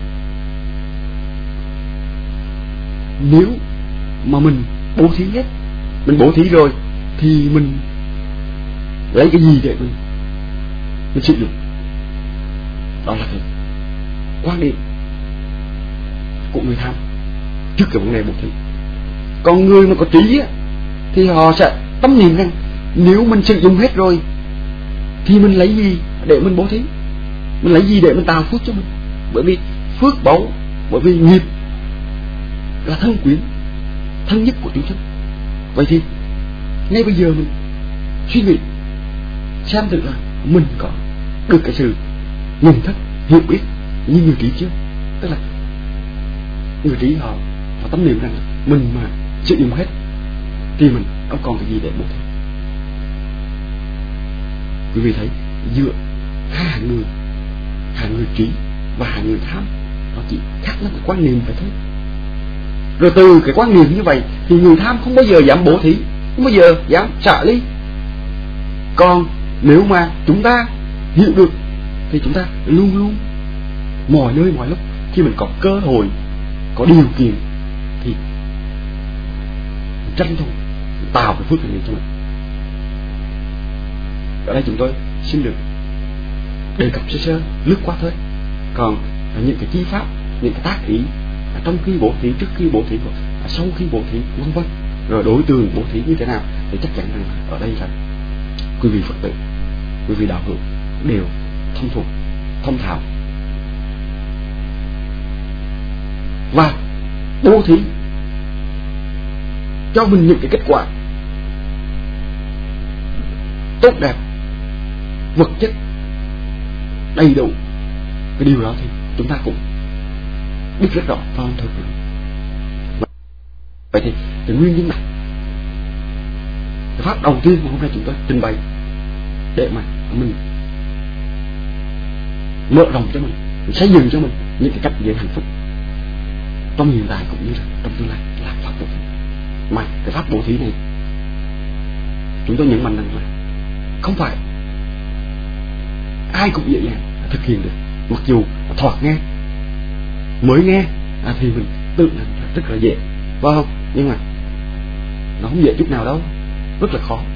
S2: nếu mà mình bố thí hết, mình bố thí rồi thì mình lấy cái gì để mình mình sử dụng? Đó là cái quan điểm của người tham trước cái vấn đề bố thí. Còn người mà có trí á, thì họ sẽ tâm niệm rằng nếu mình sử dụng hết rồi thì mình lấy gì để mình bố thí, mình lấy gì để mình tạo phước cho mình. Bởi vì phước báu, bởi vì nghiệp là thân quyến, thân nhất của chúng sinh. Vậy thì ngay bây giờ mình suy nghĩ xem thử là mình có được cái sự nhận thức, hiểu biết như người trí chưa? Tức là người trí họ họ tâm niệm rằng mình mà sử dụng hết thì mình không còn cái gì để bố thí. Quý vị thấy giữa hai hạng người, hạng người trí và hạng người tham, nó chỉ khác nhau cái quan niệm vậy thôi. Rồi từ cái quan niệm như vậy thì người tham không bao giờ dám bố thí, không bao giờ dám xả ly. Còn nếu mà chúng ta hiểu được thì chúng ta luôn luôn mọi nơi mọi lúc khi mình có cơ hội, có điều kiện thì tranh thủ tạo cái phước này cho mình. Ở đây chúng tôi xin được đề cập sơ sơ lướt qua thôi. Còn những cái chi pháp, những cái tác ý trong khi bố thí, trước khi bố thí, sau khi bố thí, vân vân, rồi đối tượng bố thí như thế nào thì chắc chắn rằng ở đây là quý vị Phật tử, quý vị đạo hữu đều thông thuộc, thông thạo. Và bố thí cho mình những cái kết quả tốt đẹp, vật chất đầy đủ, cái điều đó thì chúng ta cũng biết rất rõ, phải không thưa quý vị? Vậy thì cái nguyên nhân này, cái pháp đầu tiên mà hôm nay chúng tôi trình bày để mà mình mở rộng cho mình, mình xây dựng cho mình những cái cách về hạnh phúc trong hiện tại cũng như là trong tương lai là pháp bố thí. Mà cái pháp bố thí này chúng tôi nhấn mạnh rằng là không phải ai cũng dễ dàng thực hiện được. Mặc dù thoạt nghe, mới nghe à, thì mình tưởng là rất là dễ, phải không? Nhưng mà nó không dễ chút nào đâu, rất là khó.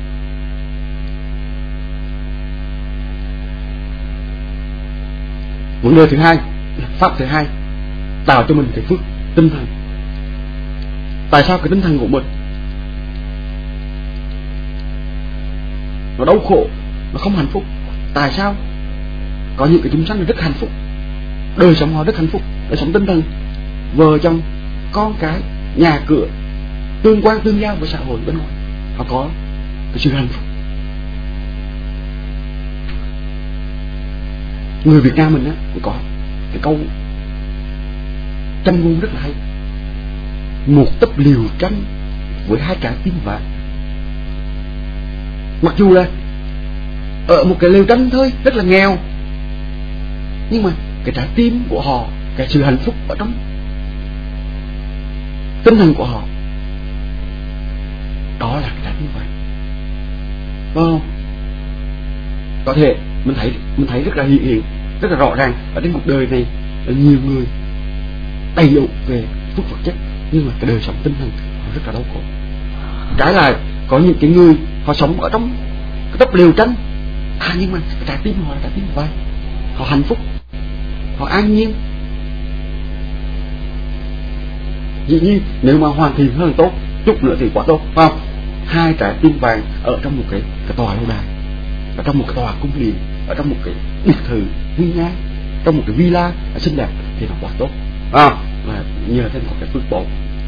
S2: Vấn đề thứ hai, pháp thứ hai, tạo cho mình cái phước tinh thần. Tại sao cái tinh thần của mình nó đau khổ, nó không hạnh phúc? Tại sao có những cái chúng sanh rất hạnh phúc, đời sống họ rất hạnh phúc, đời sống tinh thần, vợ chồng, con cái, nhà cửa, tương quan tương giao với xã hội bên ngoài, họ có cái sự hạnh phúc. Người Việt Nam mình á cũng có cái câu châm ngôn rất là hay: một tấc liều tranh với hai trái tim vàng. Mặc dù là ở một cái liều tranh thôi, rất là nghèo, nhưng mà cái trái tim của họ, cái sự hạnh phúc ở trong tinh thần của họ, đó là cái trái tim vàng. Wow. Có thể mình thấy mình thấy rất là hiện hiện, rất là rõ ràng ở trên cuộc đời này là nhiều người đầy đủ về phúc vật chất, nhưng mà cái đời sống tinh thần họ rất là đau khổ. Trái lại có những cái người họ sống ở trong cái tấp liều tranh, à nhưng mà cái trái tim họ là trái tim vàng, họ hạnh phúc, họ an nhiên. Dĩ nhiên nếu mà hoàn thiện hơn tốt chút nữa thì quá tốt, phải không? Hai trái tim vàng ở trong một cái cái tòa lâu đài, ở trong một cái tòa cung điện, ở trong một cái biệt thự nguy nga, trong một cái villa xinh đẹp thì nó quá tốt, à, và nhờ thêm có cái phước báu,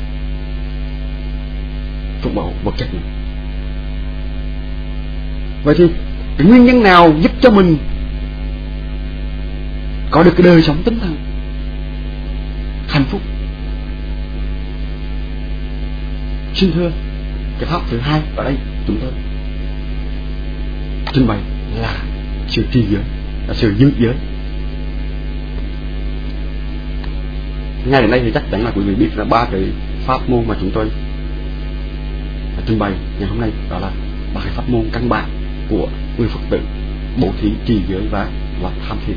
S2: phước báu vật chất này. Vậy thì cái nguyên nhân nào giúp cho mình có được cái đời sống tinh thần hạnh phúc? Xin thưa, cái pháp thứ hai ở đây chúng tôi trình bày là sự trì giới, là sự giữ giới. Ngay đến đây thì chắc chắn là quý vị biết là ba cái pháp môn mà chúng tôi trình bày ngày hôm nay, đó là ba cái pháp môn căn bản của người Phật tử bố thí, trì giới và và tham thiền.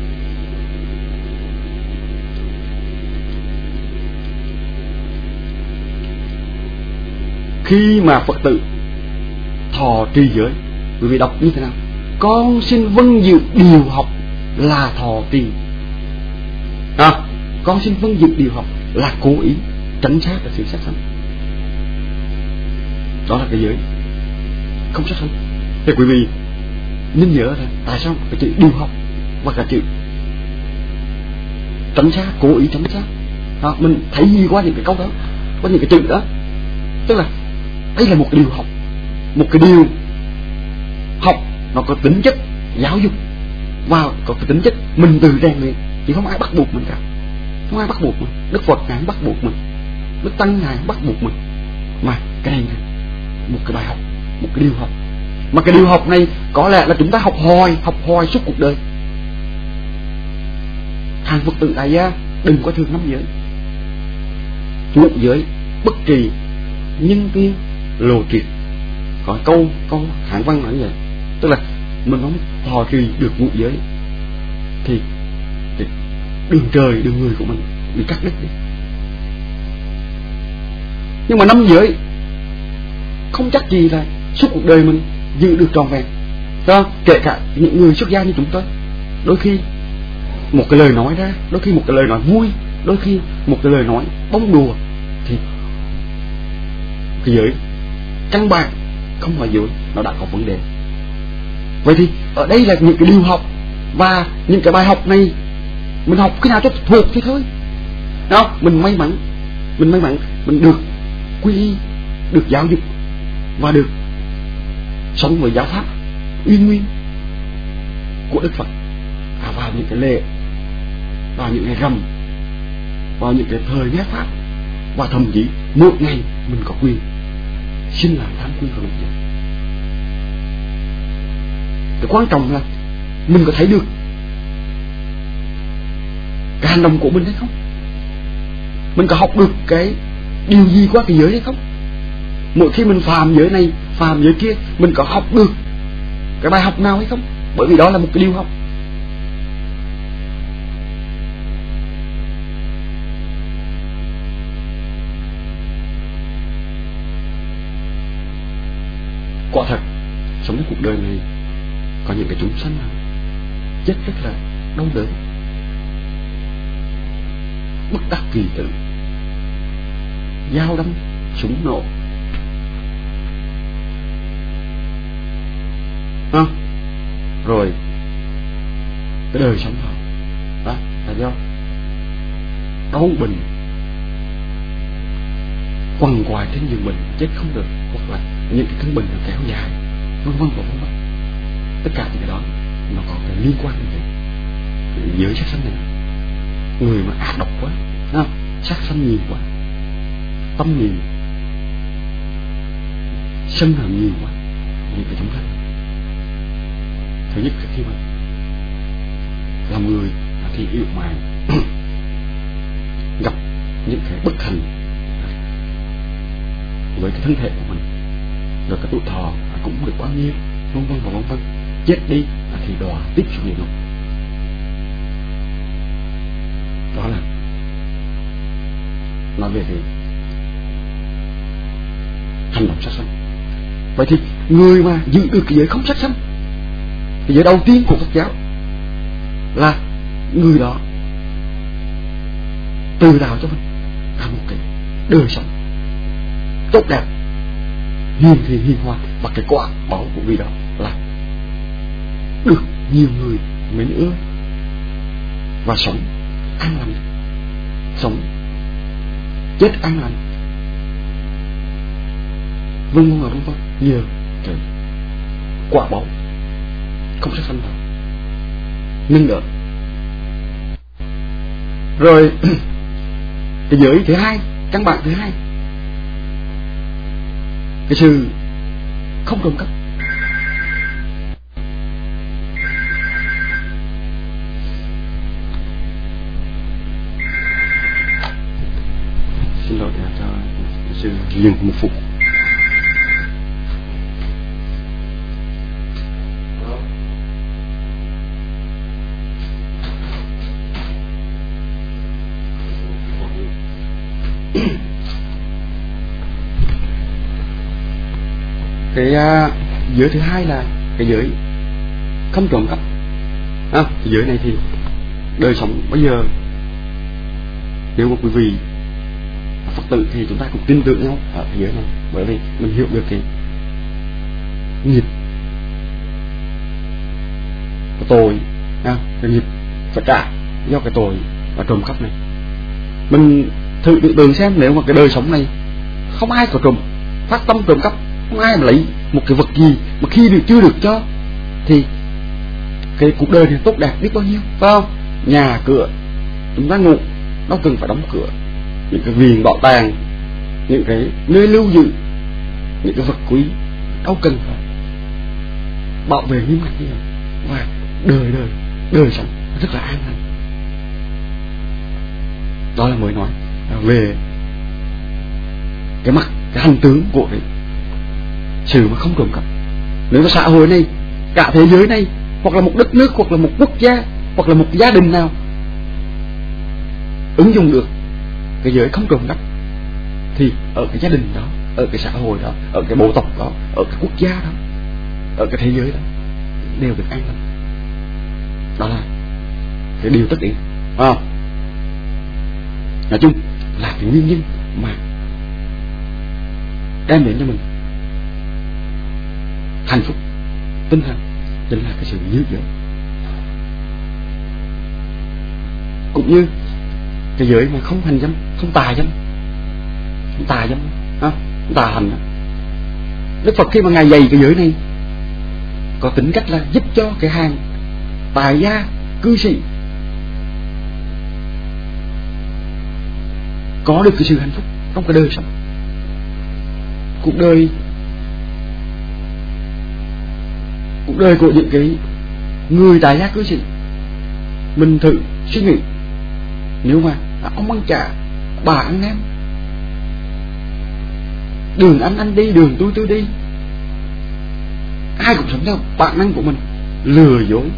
S2: Khi mà Phật tử thọ trì giới, quý vị đọc như thế nào? Con xin vâng dự điều học là thọ trì. À, con xin vâng dự điều học là cố ý tránh sát cái sự sát sanh. Đó là cái giới không sát sanh. Thì quý vị nên nhớ là tại sao cái chữ điều học và cả chữ tránh sát, cố ý tránh sát. Đó, mình thấy gì qua những cái câu đó, qua những cái chữ đó, tức là đây là một cái điều học, một cái điều học nó có tính chất giáo dục và có cái tính chất mình tự rèn luyện, chứ không ai bắt buộc mình cả. Không ai bắt buộc mình. Đức Phật ngài không bắt buộc mình, Đức Tăng ngài không bắt buộc mình, mà cái này này một cái bài học, một cái điều học. Mà cái điều học này có lẽ là chúng ta học hoài, học hoài suốt cuộc đời. Hàng Phật tử tại gia đừng có thường năm giới: ngũ giới, bất trì, nhân tiên, lộ triệt. Có câu câu Hán Văn nói như vậy, tức là mình không thọ trì được ngũ giới thì, thì đường trời đường người của mình bị cắt đứt đi. Nhưng mà năm giới không chắc gì là suốt cuộc đời mình giữ được trọn vẹn. Đó, kể cả những người xuất gia như chúng tôi, đôi khi một cái lời nói ra, đôi khi một cái lời nói vui, đôi khi một cái lời nói bóng đùa, thì cái giới căn bản không phải giới, nó đã có vấn đề. Vậy thì ở đây là những cái điều học, và những cái bài học này mình học cái nào cho thuộc thì thôi. Đó, mình may mắn, mình may mắn mình được quy y, được giáo dục và được sống với giáo pháp uy nguyên của Đức Phật, à, vào những cái lễ, vào những ngày rằm, vào những cái thời nghe pháp, và thậm chí mỗi ngày mình có quyền xin lại tham quy vào một giờ. Cái quan trọng là mình có thấy được cái hành động của mình hay không, mình có học được cái điều gì qua cái giới hay không. Mỗi khi mình phạm giới này, phạm giới kia, mình có học được cái bài học nào hay không, bởi vì đó là một cái điều học. Quả thật sống cuộc đời này có những cái chúng sanh nào chết rất là đau đớn, bất đắc kỳ tử, dao đâm, súng nổ, à, rồi cái đời sống họ đó là do đau bệnh, quằn quại trên giường bệnh chết không được, hoặc là những cái căn bệnh nó kéo dài, vân vân và vân vân. Tất cả những cái đó nó có cái liên quan đến cái giới sát sanh này. Người mà ác độc quá, không? Sát sanh nhiều quá, tâm niệm sân hận nhiều quá, những cái chúng sanh. Thứ nhất là khi mà làm người thì yêu mạng gặp những cái bất hạnh với cái thân thể của mình, rồi cái tuổi thọ cũng được bao nhiêu, vân vân và vân vân, chết đi thì đọa tiếp xuống địa ngục. Đó là nói về cái hành động sát sanh. Vậy thì người mà giữ được cái giới không sát sanh, cái giới đầu tiên của Phật giáo là người đó tự tạo cho mình là một cái đời sống tốt đẹp, hiền thì hiền hòa, và cái quả báo của vị đó là được nhiều người mến ưa và sống an lành, sống chết an lành, vân vân và vân vân, nhờ cái quả báo không sát sanh đó nâng đỡ. Rồi cái giới thứ hai, căn bản thứ hai, cái sự không trộm cắp. Xin lỗi cho sư dừng một phút. cái uh, giới thứ hai là cái giới không trộm cắp. À, cái giới này thì đời sống bây giờ nếu mà quý vị Phật tử thì chúng ta cũng tin tưởng nhau ở cái giới này, bởi vì mình hiểu được cái nghiệp cái tội, à, cái nghiệp phải trả do cái tội và trộm cắp này. Mình thử tưởng tượng xem, nếu mà cái đời sống này không ai có trộm phát tâm trộm cắp, không ai mà lấy một cái vật gì mà khi được chưa được cho, thì cái cuộc đời này tốt đẹp biết bao nhiêu, phải không? Nhà cửa chúng ta ngủ đâu cần phải đóng cửa, những cái viện bảo tàng, những cái nơi lưu giữ những cái vật quý đâu cần phải bảo vệ nghiêm ngặt như vậy, và đời đời đời sống rất là an lành. Đó là mới nói về cái mặt, cái hành tướng của cái sự mà không trộm cắp. Nếu mà xã hội này, cả thế giới này, hoặc là một đất nước, hoặc là một quốc gia, hoặc là một gia đình nào ứng dụng được cái giới không trộm cắp, thì ở cái gia đình đó, ở cái xã hội đó, ở cái bộ tộc đó, ở cái quốc gia đó, ở cái thế giới đó đều được an lành. Đó là cái điều tất yếu, à, nói chung là cái nguyên nhân mà đem đến cho mình hạnh phúc tinh thần, chính là cái sự giữ giới. Cũng như cái giới mà không hành dâm, không tà dâm, không tà dâm, à, không tà hành. Đức Phật khi mà ngài dạy cái giới này có tính cách là giúp cho cái hàng tài gia cư sĩ có được cái sự hạnh phúc trong cái đời sống. Cuộc đời cuộc đời của những cái người tài gia cư sĩ, mình thử suy nghĩ, nếu mà ông ăn chả, bà ăn nem, đường anh anh đi, đường tôi tôi đi, ai cũng sống theo bản năng của mình, lừa dối,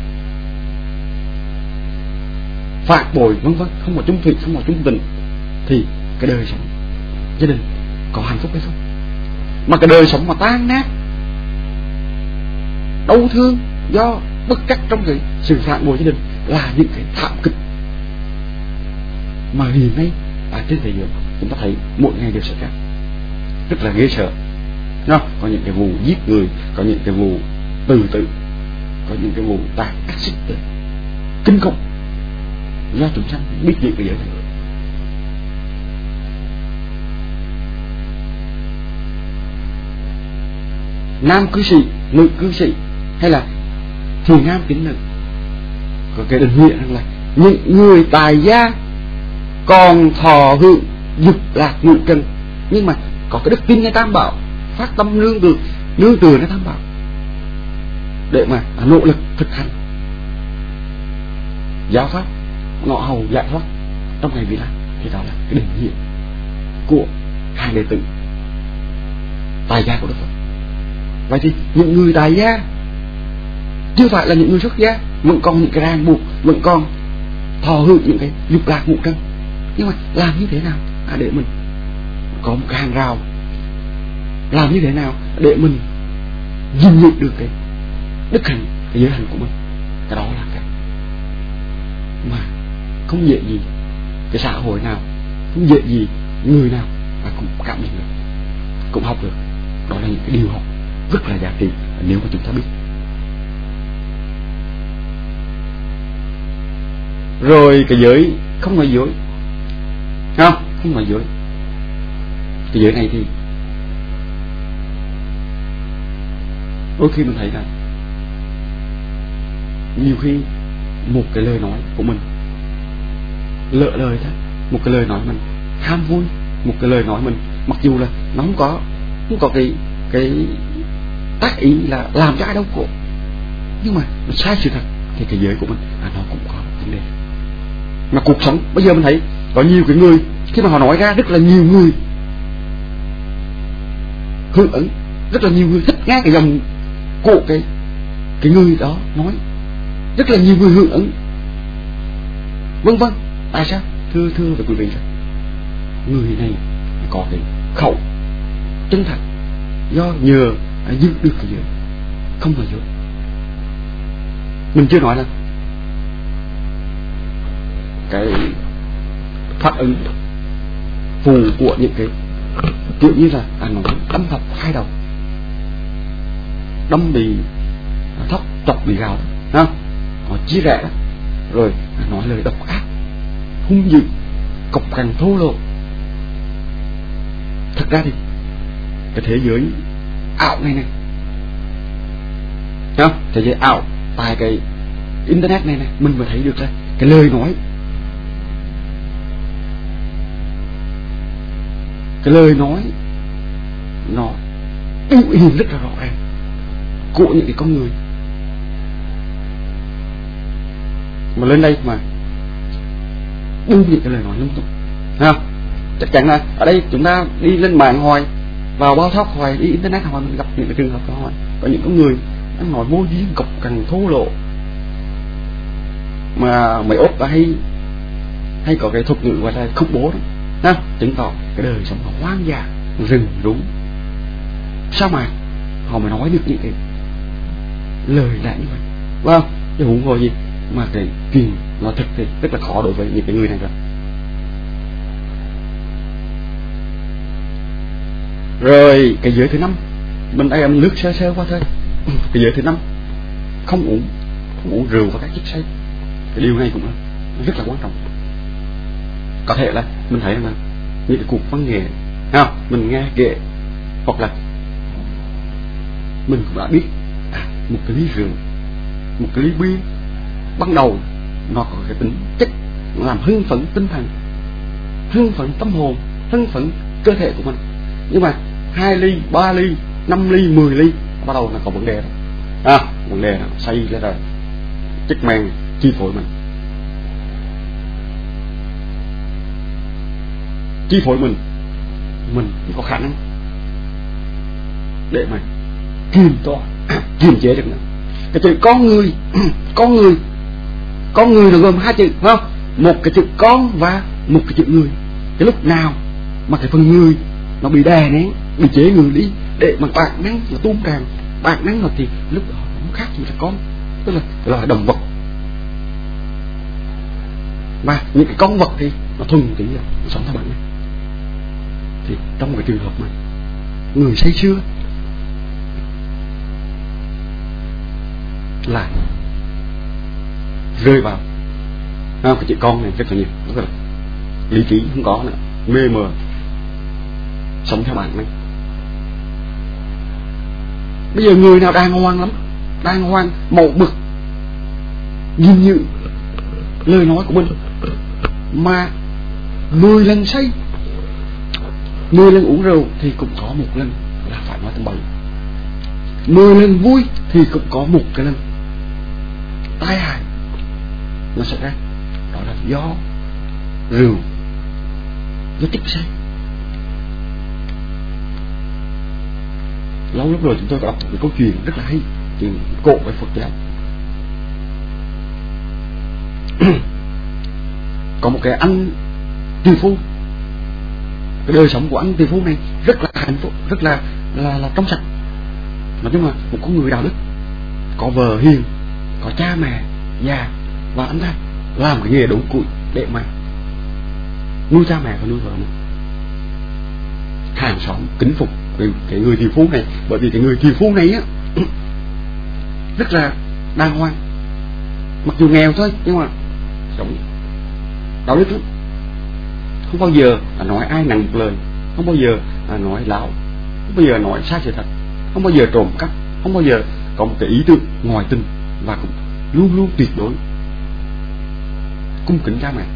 S2: phạt bội vân vân, không có chung thủy, không có chung tình, thì cái đời sống gia đình có hạnh phúc hay không? Mà cái đời sống mà tan nát, đau thương do bất trắc trong cái sự phản bội gia đình là những cái thảm kịch mà hiện nay ở trên thế giới chúng ta thấy mỗi ngày đều xảy ra, rất là ghê sợ. Nó có những cái vụ giết người, có những cái vụ tự tử, có những cái vụ tàn ác xích tử kinh khủng do chúng sanh biết những cái giới này. Nam cư sĩ, nữ cư sĩ, hay là thiền nam tín nữ, có cái định nghĩa rằng là những người tài gia còn thọ hưởng dục lạc ngũ trần, nhưng mà có cái đức tinในtam bảo, phát tâm nương tựa nương tựaในtam bảo để mà nỗ lực thực hành giáo pháp ngọ hầu giải thoát trong ngày vị lai, thì đó là cái định nghĩa của hai đệ tử tài gia của Đức Phật. Vậy thì những người tài gia chưa phải là những người xuất gia, vẫn còn những cái ràng buộc, vẫn còn thọ hưởng những cái dục lạc ngũ trần, nhưng mà làm như thế nào à, để mình có một cái hàng rào, làm như thế nào để mình gìn giữ được cái đức hạnh, cái giới hạnh của mình. Cái đó là cái mà không dễ gì cái xã hội nào, không dễ gì người nào mà cũng cảm nhận được, cũng học được. Đó là những cái điều học rất là giá trị nếu mà chúng ta biết. Rồi cái giới không nói dối, không không nói dối. Cái giới này thì đôi khi mình thấy là nhiều khi một cái lời nói của mình lỡ lời thôi, một cái lời nói mình ham vui, một cái lời nói mình mặc dù là nó không có không có cái cái tác ý là làm cho ai đâu khổ, nhưng mà nó sai sự thật thì cái giới của mình à, nó cũng có vấn đề. Mà cuộc sống bây giờ mình thấy có nhiều cái người khi mà họ nói ra, rất là nhiều người hưởng ứng, rất là nhiều người thích nghe cái dòng của cái cái người đó nói, rất là nhiều người hưởng ứng, vân vân. Tại sao? Thưa thưa với quý vị, người này có cái khẩu chân thật, do nhờ à, giữ được cái giới, không nói dối. Mình chưa nói là cái phản ứng phụ của những cái kiểu như là à, nó đâm thọc hai đầu, đâm bị thóc chọc bị gào, ha, nó chia rẽ, rồi nói lời độc ác, hung dữ, cộc cằn thô lỗ. Thật ra thì cái thế giới ảo này này, ha, thế giới ảo tại cái internet này này, mình mới thấy được là cái lời nói, cái lời nói nó biểu hiện rất là rõ ràng của những cái con người mà lên đây mà buông những cái lời nói lung tung, ha. Chắc chắn là ở đây chúng ta đi lên mạng hỏi, vào bao thóc hỏi, đi internet hỏi, mình gặp những cái trường hợp đó hỏi, có những con người đang nói vô duyên cộc cằn thô lỗ, mà mấy ốp hay hay có cái thuật ngữ gọi là khủng bố đó, ha, chứng tỏ cái đời sống nó hoang dã, rừng rú. Sao mà họ mới nói được những cái lời lẽ như vậy, vâng? Chứ không có gì mà cái chuyện nó thực thì rất là khó đối với những cái người này rồi. Rồi cái giới thứ năm, mình đây em lướt sơ sơ qua thôi. Cái giới thứ năm, không uống không uống rượu và các chất say. Cái điều này cũng rất là quan trọng. Có thể là mình thấy là những cái cuộc văn nghệ, không, mình nghe kể, hoặc là mình cũng đã biết à, một cái ly rượu, một cái ly bia ban đầu nó có cái tính chất làm hưng phấn tinh thần, hưng phấn tâm hồn, hưng phấn cơ thể của mình. Nhưng mà hai ly, ba ly, năm ly, mười ly bắt đầu là có vấn đề rồi, à, vấn đề là say lên rồi, chất men chi phối mình, chi phối mình, mình có khả năng để mà kiềm tỏa, kiềm chế được nữa. Cái chữ con người, con người, con người là gồm hai chữ, phải không? Một cái chữ con và một cái chữ người. Cái lúc nào mà cái phần người nó bị đè nén, bị chế người đi, để mà bản năng là tuôn tràn, bản năng là thì lúc đó nó khác gì là con, tức là là động vật. Mà những cái con vật thì nó thuần tí là nó sống theo bản năng. Thì trong cái trường hợp mà người say sưa là rơi vào à, cái chữ con này rất là nhiều, rất là lý trí không có nữa, mê mờ, sống theo bản năng. Bây giờ người nào đang hoang lắm, đang hoang màu bực, nhìn như lời nói của mình mà mười lần say, mười lần uống rượu thì cũng có một lần là phải nói tầm bậy, mười lần vui thì cũng có một cái lần tai hại nó xảy ra, đó là do rượu, do chất say. Lâu lúc rồi chúng tôi có đọc một câu chuyện rất là hay, chuyện cổ với Phật giáo. Có một cái anh tỷ phú, cái đời sống của anh tỷ phú này rất là hạnh phúc, rất là là, là trong sạch, nói chung là một con người đạo đức, có vợ hiền, có cha mẹ già, và anh ta làm cái nghề đốn củi để mà nuôi cha mẹ và nuôi vợ mình. Hàng xóm kính phục cái, cái người tỷ phú này, bởi vì cái người tỷ phú này á rất là đàng hoàng, mặc dù nghèo thôi nhưng mà sống đạo đức lắm, không bao giờ là nói ai nặng một lời, không bao giờ là nói láo, không bao giờ nói sai sự thật, không bao giờ trộm cắp, không bao giờ có một cái ý tưởng ngoại tình, và cũng luôn luôn tuyệt đối cung kính cha mẹ.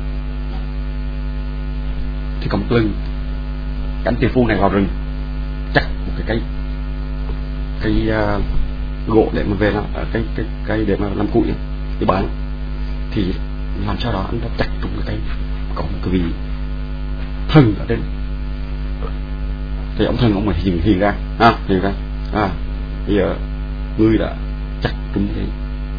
S2: Thì có một lần cảnh tỷ phú này vào rừng chặt một cái cây cây uh, gỗ để mà về làm uh, cây cây cây để mà làm củi để bán, thì làm sao đó anh ta chặt trúng cái cây, có một cái vị thần ở trên, thì ông thần ông mà hiện hiện ra, à, hiện ra, à, bây giờ ngươi đã chặt trúng cái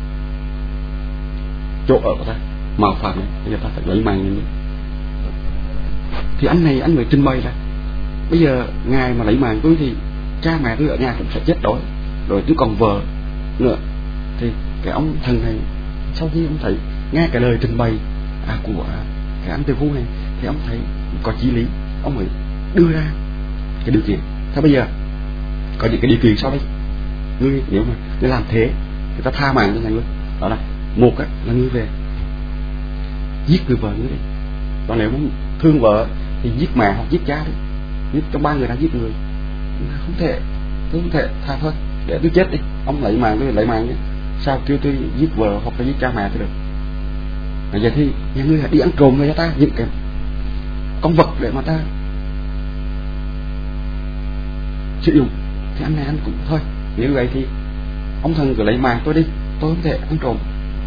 S2: chỗ ở của ta, mạo phạm này, bây giờ ta phải lấy mạng như. Thì anh này anh mới trình bày là bây giờ ngài mà lấy mạng tôi thì cha mẹ tôi ở nhà cũng sẽ chết đói, rồi tôi còn vợ nữa. Thì cái ông thần này sau khi ông thấy nghe cái lời trình bày à, của cái anh tỷ phú này thì ông thấy có chí lý, ông mới đưa ra cái điều kiện. Thế bây giờ có những cái điều kiện sau đây, ngươi nếu mà ngươi làm thế người ta tha mạng cho nhà ngươi, đó là một là ngươi về giết người vợ ngươi đi, còn nếu muốn thương vợ thì giết mẹ hoặc giết cha đi, giết trong ba người đã giết người, không thể tôi không thể tha thôi, để tôi chết đi, ông lấy mạng tôi lấy mạng nhé, sao kêu tôi giết vợ hoặc là giết cha mẹ tôi được. Bây giờ thì nhà ngươi đi ăn trộm người ta những cái con vật để mà ta sử dụng thì anh này anh cũng thôi, nếu vậy thì ông thần cứ lấy mạng tôi đi, tôi không thể ăn trộm.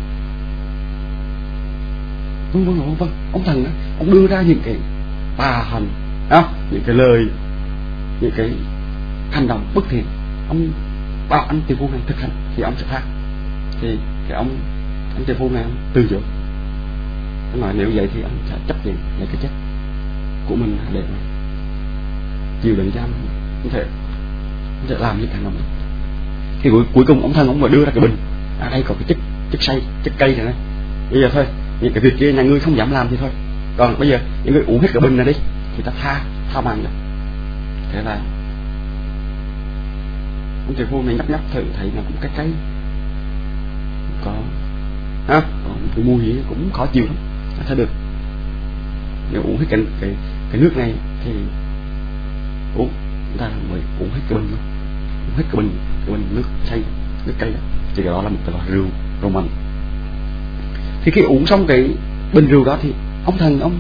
S2: Vâng vâng vâng vâng, ông thần đó, ông đưa ra những cái tà hành, à, những cái lời, những cái hành động bất thiện, ông bảo anh tỷ phú này thực hành thì ông sẽ tha. Thì cái ông anh tỷ phú này ông từ chối, ông nói nếu vậy thì ông sẽ chấp nhận lấy cái chết của mình để mà chịu đựng giam, không thể không thể làm những hành động. Thì cuối, cuối cùng ông thần ông mới đưa ra cái bình, ở à, đây có cái chất chất xay, chất cây này, này. Bây giờ thôi những cái việc kia nhà ngươi không dám làm thì thôi, còn bây giờ những người uống hết cái bình này đi thì ta tha tha mạng được. Thế là ông tỷ phú này nhấp nhấp thử thấy là cũng cái cây có ha, à, cái mùi cũng khó chịu lắm, thấy được. Nếu uống hết cái cái cái nước này thì uống ta mới uống hết cái bình luôn, uống hết cái bình cái bình nước xay nước cây đó. Thì cái đó là một loại rượu rượu mạnh. Thì khi uống xong cái bình rượu đó thì ông thần ông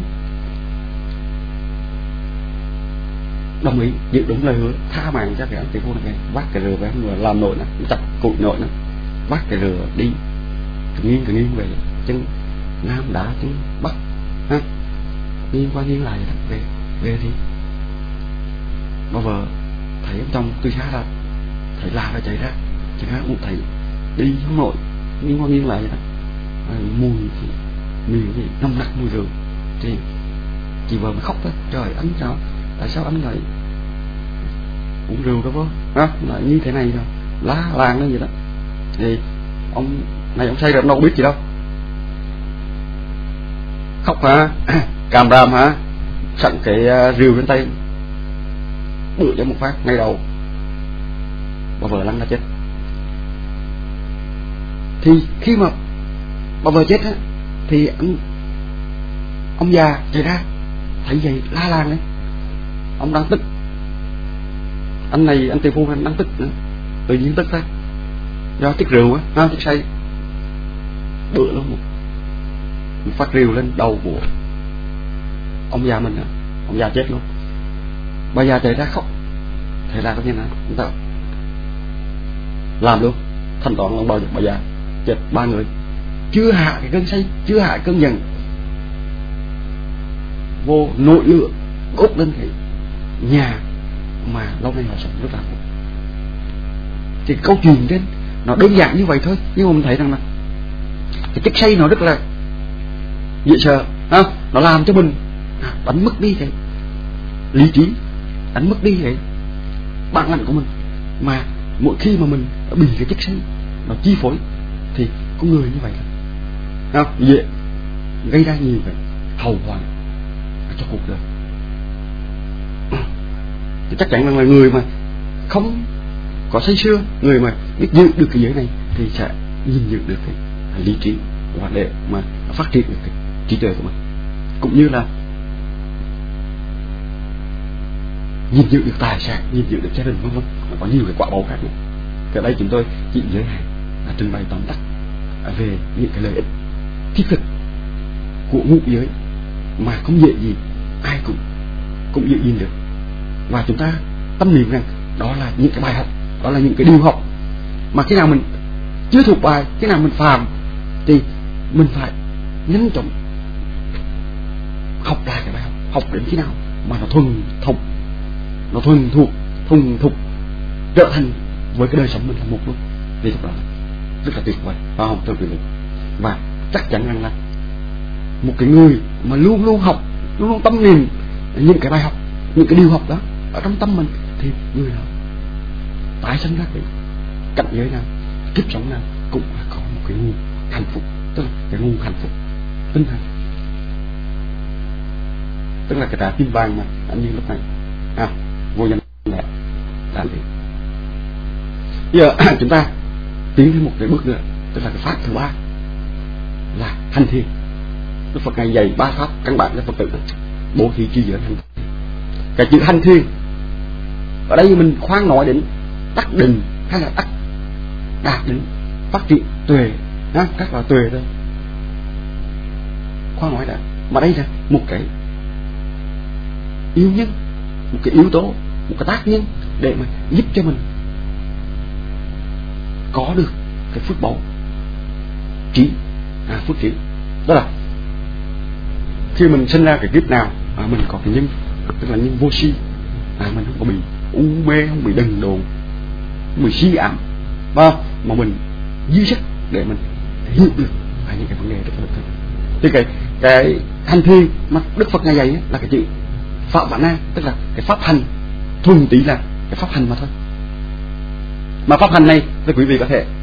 S2: đồng ý giữ đúng lời hứa tha mạng cho cái anh tỷ phú này, vác cái rượu về làm nồi nè, chặt củi nồi nè, vác cái rượu đi cứ nghiêng cứ nghiêng về chân nam đá chân bắc ha, nghiêng qua nghiêng lại về về thì bà vợ thấy ông chồng từ xa ra thấy la và chạy ra, chạy ra cũng thấy đi không nổi, nghiêng qua nghiêng lại vậy đó. À, mùi thì miệng thì nồng nặc mùi rượu, thì chị vợ mới khóc đó, trời anh sao tại sao anh lại uống rượu đó vô á, lại như thế này rồi lá làng nó vậy đó. Thì ông này ông say rồi ông đâu biết gì đâu, khóc hả càm ràm hả, sẵn cái uh, rượu trên tay bự cho một phát ngay đầu, bà vợ lăn ra chết. Thì khi mà bà vợ chết á thì ông, ông già chạy ra thấy vậy la làng đấy, ông đang tức, anh này anh tỷ phú anh đang tức nữa, tự nhiên tức ra do tiếc rượu á, ha, tiếc say bự luôn một, một phát rượu lên đầu của ông già mình á, ông già chết luôn. Bà già chạy ra khóc, thế ra có như nào chúng ta làm luôn thanh toán ông bà, bà già chết ba người, chưa hạ cái cơn say, chưa hạ cơn giận, vô nội lửa đốt lên cái nhà mà lâu nay họ sống rất là khổ. Thì câu chuyện trên nó đơn giản như vậy thôi, nhưng mà mình thấy rằng là cái chất say nó rất là dễ sợ, ha? Nó làm cho mình đánh mất đi cái lý trí, đánh mất đi cái bản lĩnh của mình. Mà mỗi khi mà mình bị cái chất say nó chi phối thì con người như vậy là dễ gây ra nhiều cái hậu quả cho cuộc đời. Thì chắc chắn là người mà không có say sưa, người mà biết giữ được cái giới này thì sẽ gìn giữ được cái lý trí và để mà phát triển được cái trí tuệ của mình, cũng như là gìn giữ được tài sản, gìn giữ được gia đình, vân vân. Có nhiều cái quả báu khác nữa. Cái đây chúng tôi chỉ giới hạn là trình bày tóm tắt về những cái lợi ích thiết thực của ngũ giới mà không dễ gì ai cũng cũng giữ gìn được. Và chúng ta tâm niệm rằng đó là những cái bài học, đó là những cái điều học mà khi nào mình chưa thuộc bài, khi nào mình phạm thì mình phải nhanh chóng học lại cái bài học, học đến khi nào mà nó thuần thục, nó thuần thuộc, thuần thục trở thành với cái đời sống mình là một luôn, thì lúc đó rất là tuyệt vời, phải không thưa quý vị? Và chắc chắn rằng là một cái người mà luôn luôn học, luôn luôn tâm niệm những cái bài học, những cái điều học đó ở trong tâm mình thì người đó tái sinh ra cái cảnh giới nào, kiếp sống nào cũng là có một cái nguồn hạnh phúc, tức là cái nguồn hạnh phúc tinh thần, tức là cái trái tim vàng mà anh như lúc này à, vô danh là là gì. Bây giờ chúng ta tiến đến một cái bước nữa, tức là cái pháp thứ ba là hành thiền. Đức Phật ngày dạy ba pháp căn bản cho Phật tử: bố thí, trì giới, hành thiền. Cái chữ hành thiền ở đây mình khoan nói đến đắc định hay là đắc đạt đến phát triển tuệ, đó, các loại tuệ thôi, khoan nói đã. Mà đây là một cái yếu nhân, một cái yếu tố, một cái tác nhân để mà giúp cho mình có được cái phước báu trí, à, phước trí. Đó là khi mình sinh ra cái kiếp nào à, mình có cái nhân, tức là nhân vô si, à, mình không có bị u mê, không bị đần độn, không bị si ám, mà mà mình dư sức để mình hiểu được à, những cái vấn đề rất là thực. Thì cái cái hành thiền mà Đức Phật ngày dạy ấy, là cái chữ phạm vạn na, tức là cái pháp hành thuần tí, là cái pháp hành mà thôi. Mà pháp hành này thì quý vị có thể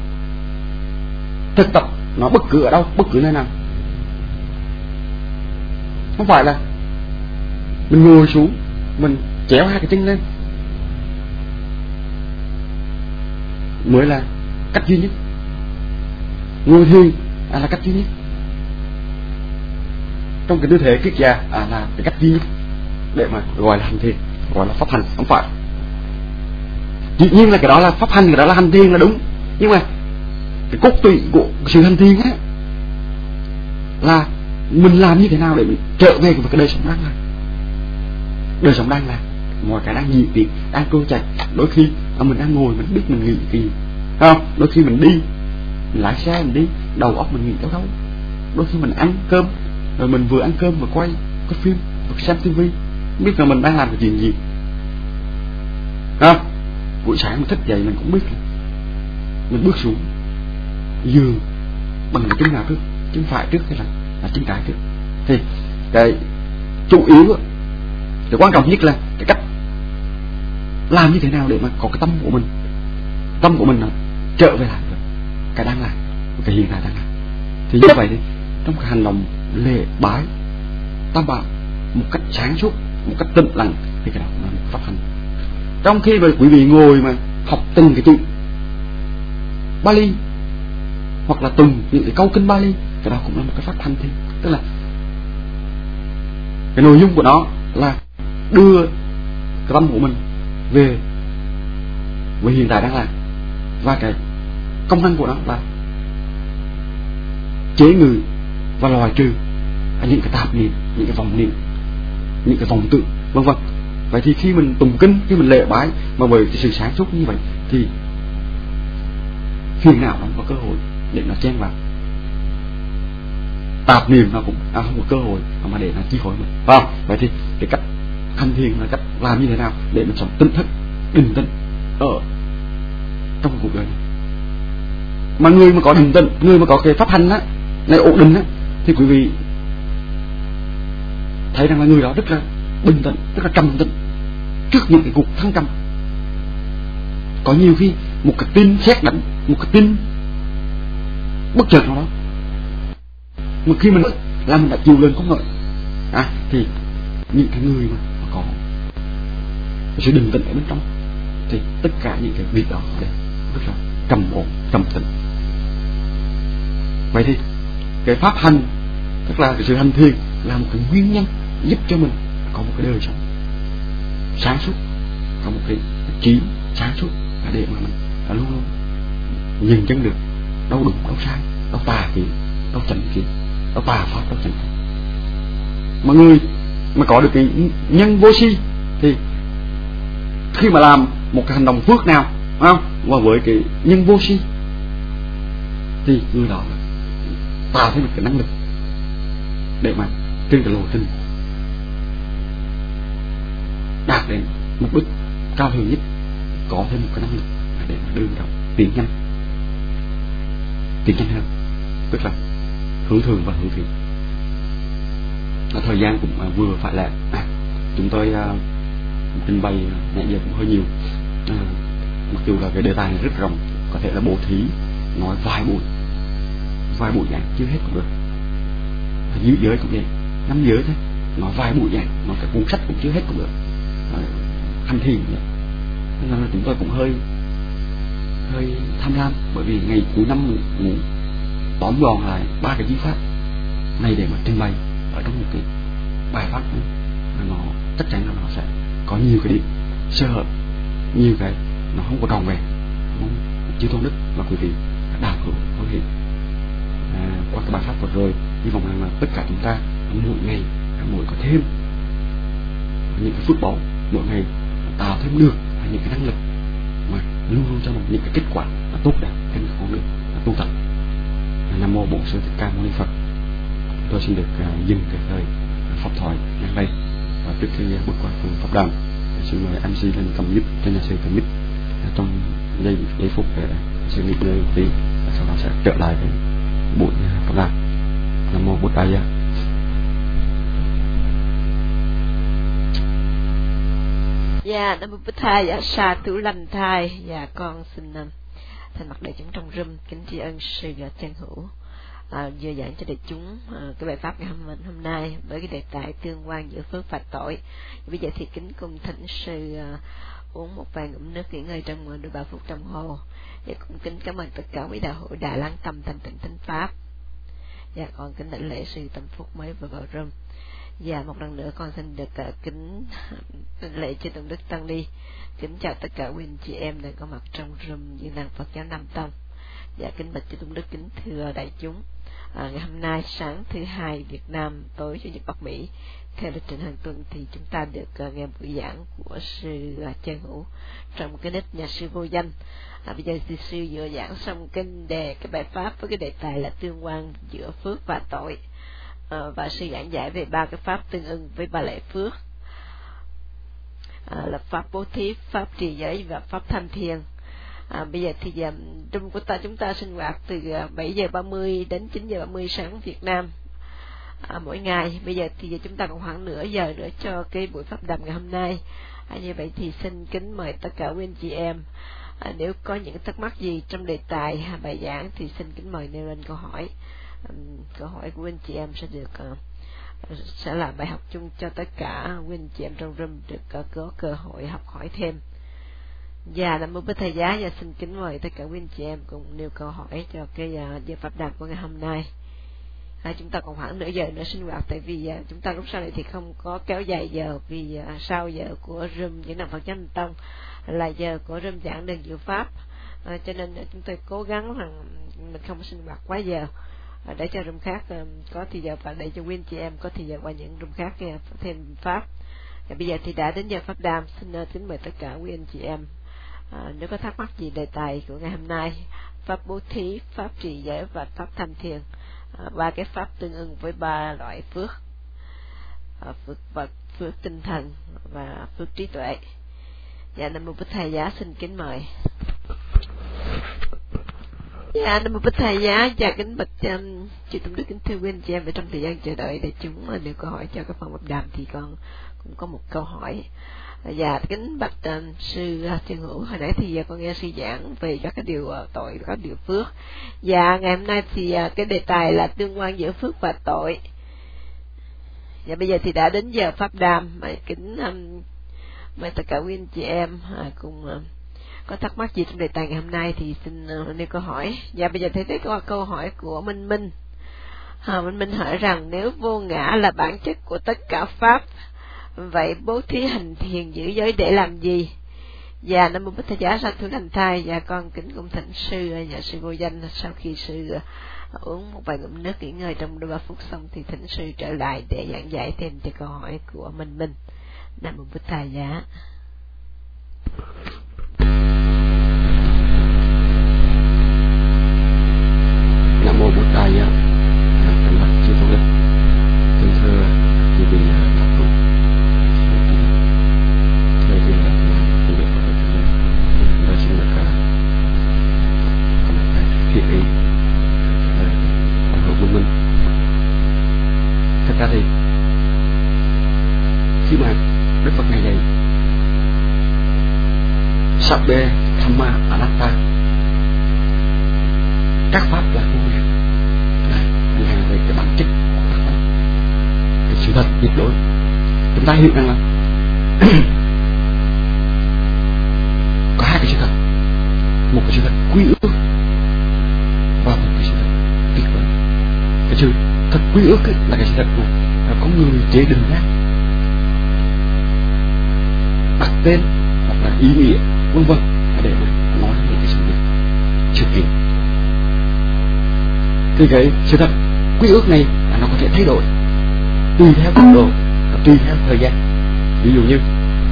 S2: thực tập nó bất cứ ở đâu, bất cứ nơi nào. Không phải là mình ngồi xuống mình chéo hai cái chân lên mới là cách duy nhất. Ngồi thiền à, là cách duy nhất. Trong cái tư thế kiết già à, là cái cách duy nhất để mà gọi là hành thiền, gọi là pháp hành. Không phải, dĩ nhiên là cái đó là pháp hành, cái đó là hành thiền là đúng, nhưng mà cái cốt tủy của sự hành thiền á là mình làm như thế nào để mình trở về với cái đời sống đang là đời sống đang là mọi cái đang diễn tiến, đang trôi chảy. Đôi khi à, mình đang ngồi mình biết mình nghĩ cái gì, không? Đôi khi mình đi, mình lái xe mình đi, đầu óc mình nghĩ đâu đâu. Đôi khi mình ăn cơm rồi mình vừa ăn cơm vừa quay cái phim, vừa xem tivi, không biết là mình đang làm cái chuyện gì, không? Buổi sáng mình thức dậy mình cũng biết, mình bước xuống giường bằng cái chân nào trước, chân phải trước hay là, là chân trái trước. Thì cái chủ yếu, cái quan trọng nhất là cái cách làm như thế nào để mà có cái tâm của mình, tâm của mình nó trở về lại được cái đang làm, cái hiện tại đang làm. Thì như vậy thì trong cái hành động lễ bái tam bảo một cách sáng suốt, một cách tĩnh lặng, thì cái đó là một pháp hành. Trong khi mà quý vị ngồi mà học từng cái chữ Bali hoặc là từng những cái câu kinh Bali, cái đó cũng là một cái pháp hành thiền. Tức là cái nội dung của nó là đưa cái tâm của mình về với hiện tại đang làm, và cái công năng của nó là chế ngự và loại trừ những cái tạp niệm, những cái vọng niệm, những cái vọng tự, vân vân. Vậy thì khi mình tụng kinh, khi mình lễ bái mà với cái sự sáng suốt như vậy thì phiền não nó có cơ hội để nó chen vào, tạp niệm nó cũng à, không có cơ hội mà để nó chi phối mình, phải không? Vậy thì cái cách hành thiền là cách làm như thế nào để mình sống tinh thức, bình tĩnh ở trong cuộc đời này. Mà người mà có định tĩnh, người mà có cái pháp hành á, này ổn định á, thì quý vị thấy rằng là người đó rất là bình tĩnh, rất là trầm tĩnh trước những cái cuộc thăng trầm. Có nhiều khi một cái tin sét đánh, một cái tin bất chợt nào đó, một khi mình là mình đã chịu lên không ngợi à, thì những cái người mà có sự bình tĩnh ở bên trong thì tất cả những cái việc đó đều rất là trầm ổn, trầm tĩnh. Vậy thì cái pháp hành, tức là cái sự hành thiền, là một cái nguyên nhân giúp cho mình có một cái đời sống sáng suốt, có một cái trí sáng suốt để mà mình luôn luôn nhìn chân được đâu đúng đâu sai, đâu tà kiến, đâu chánh kiến, đâu tà pháp, đâu chánh pháp. Mà người mà có được cái nhân vô si thì khi mà làm một cái hành động phước nào, không, và với cái nhân vô si thì người đó tạo thêm một cái năng lực để mà trên cái lộ trình đạt đến mục đích cao hơn nhất, có thêm một cái năng lực để mà đưa vào tiến nhanh, tiến nhanh hơn, tức là hướng thường và hướng thiện. Thời gian cũng uh, vừa phải là à, chúng tôi uh, trình bày nãy giờ cũng hơi nhiều, uh, mặc dù là cái đề tài này rất rộng, có thể là bố thí nói vài buổi, vài buổi giảng chưa hết cũng được. Giữ giới cũng vậy, năm giới thôi, nói vài buổi giảng, nói cả cuốn sách cũng chưa hết cũng được. Hành thiền vậy, nên là chúng tôi cũng hơi hơi tham lam, bởi vì ngày cuối năm muốn tóm gọn lại ba cái chi pháp này để mà trình bày ở trong một cái bài pháp này. Nó chắc chắn là nó sẽ có nhiều cái điểm sơ hở, nhiều cái nó không có tròn vẹn. Chư Tôn Đức và quý vị đào hữu có thể à, qua cái bài pháp vừa rồi, hy vọng rằng là tất cả chúng ta mỗi ngày mỗi có thêm những cái phước báu, mỗi ngày tạo thêm được những cái năng lực mà luôn luôn cho mình những cái kết quả là tốt đẹp trên con đường tu tập. Nam mô Bổn Sư Thích Ca Mâu Ni Phật. Tôi xin được uh, dừng cái thời pháp thoại ngang đây, và trước khi bước qua phần pháp đàm, xin mời em xê lên cầm mic cho nhà sư cầm mic trong giây giây phút để sư nghỉ ngơi một tí, và sau đó sẽ trở lại với buổi pháp đàm. Nam mô Bổn Đại Gia.
S1: Dạ, Nam mô Bích Thai, dạ, sa thú lành thai. Dạ, con xin uh, thay mặt đại chúng trong room kính tri ân sư Chân Hữu à, vừa giảng cho đại chúng à, cái bài pháp ngày hôm, hôm nay với cái đề tài tương quan giữa phước và tội. Bây giờ thì kính cùng thỉnh sư à, uống một vài ngụm nước nghỉ ngơi trong đôi ba phút đồng hồ. Và cũng kính cảm ơn tất cả quý đạo hữu đã lắng tâm thành tịnh thánh pháp. Dạ, con kính đảnh lễ sư Tâm Phúc mới vừa vào room. Và một lần nữa con xin được uh, kính lễ chư Tôn Đức Tăng Ni, kính chào tất cả quý anh chị em đang có mặt trong room Diễn đàn Phật giáo Nam Tông. Và kính bạch chư Tôn Đức, kính thưa đại chúng, à, ngày hôm nay sáng thứ hai Việt Nam, tối chủ nhật Bắc Mỹ, theo lịch trình hàng tuần thì chúng ta được uh, nghe buổi giảng của sư uh, Chân Hữu trong cái nick nhà sư Vô Danh. À, bây giờ thì sư vừa giảng xong cái đề cái bài pháp với cái đề tài là tương quan giữa phước và tội. À, và sư giảng giải về ba cái pháp tương ưng với ba lễ phước, à, là pháp bố thí, pháp trì giới và pháp tham thiền. À, bây giờ thì trong của ta chúng ta sinh hoạt từ bảy giờ ba mươi đến chín giờ ba mươi sáng Việt Nam à, mỗi ngày. Bây giờ thì chúng ta còn khoảng nửa giờ nữa cho cái buổi pháp đàm ngày hôm nay. À, như vậy thì xin kính mời tất cả quý anh chị em, à, nếu có những thắc mắc gì trong đề tài bài giảng thì xin kính mời nêu lên câu hỏi. Um, câu hỏi của anh chị em sẽ được uh, sẽ là bài học chung cho tất cả quý anh chị em trong room được uh, có cơ hội học hỏi thêm. Và Nam mô Bích Thầy Giá, và xin kính mời tất cả quý anh chị em cùng nêu câu hỏi cho cái uh, giờ pháp đàm của ngày hôm nay. À, chúng ta còn khoảng nửa giờ nữa sinh hoạt, tại vì uh, chúng ta lúc sau này thì không có kéo dài giờ, vì uh, sau giờ của room Diễn đàn Phật giáo Nam Tông là giờ của room giảng đường diệu pháp, uh, cho nên uh, chúng tôi cố gắng rằng mình không sinh hoạt quá giờ, để cho room khác uh, có thì giờ, và để cho quý anh chị em có thì giờ qua những room khác uh, thêm pháp. Và bây giờ thì đã đến giờ pháp đàm, xin uh, kính mời tất cả quý anh chị em, uh, nếu có thắc mắc gì đề tài của ngày hôm nay, pháp bố thí, pháp trì giới và pháp tham thiền, uh, ba cái pháp tương ưng với ba loại phước, uh, phước vật, phước tinh thần và phước trí tuệ. Dạ, Nam mô Bích Thầy Giá, xin kính mời. Dạ, Nam mô Bích Thầy Giá, và kính bạch um, chư Tôn Đức, kính thưa quý anh chị em, trong thời gian chờ đợi để chúng uh, nếu câu hỏi cho cái phần pháp đàm thì con cũng có một câu hỏi. Dạ, kính bạch uh, sư uh, Chân Hữu, hồi nãy thì uh, con nghe sư giảng về các cái điều uh, tội, các điều phước. Dạ, ngày hôm nay thì uh, cái đề tài là tương quan giữa phước và tội. Dạ, bây giờ thì đã đến giờ pháp đàm, mà kính um, mời tất cả quý anh chị em uh, cùng uh, có thắc mắc gì trong đề tài ngày hôm nay thì xin uh, nêu câu hỏi. Dạ, bây giờ thấy thấy có câu hỏi của Minh Minh. À, Minh Minh hỏi rằng nếu vô ngã là bản chất của tất cả pháp, vậy bố thí hành thiền giữ giới để làm gì? Dạ, Nam mô Bích Thầy Giá, sa thú lành thai. Và con kính cung thỉnh sư nhà sư Vô Danh, sau khi sư uh, uống một vài ngụm nước nghỉ ngơi trong đôi ba phút xong thì thỉnh sư trở lại để giảng giải thêm cho câu hỏi của Minh Minh. Nam mô Bích Thầy Giá.
S2: Nam mô Bổn Đại Gia. Kính bạch chư Tôn Đức, kính thưa quý vị đạo hữu, thưa quý vị đạo hữu, quý vị Phật tử, chúng tôi xin được có một cái thiện ý đạo hữu của mình. Thật ra thì khi mà Đức Phật ngày dạy Sabbe Dhamma Anatta. Các pháp là vô ngã. Đây là về cái bản chất của các pháp, cái sự thật tuyệt đối. Chúng ta hiểu rằng là có hai cái sự thật, một cái sự thật quy ước và một cái sự thật tuyệt đối. Cái sự thật quy ước ấy là cái sự thật mà có người chế định ra, đặt tên hoặc là ý nghĩa vân vân để mà nói về cái sự việc, sự kiện. Thì cái sự thật quy ước này là nó có thể thay đổi tùy theo cấp độ, tùy theo thời gian. Ví dụ như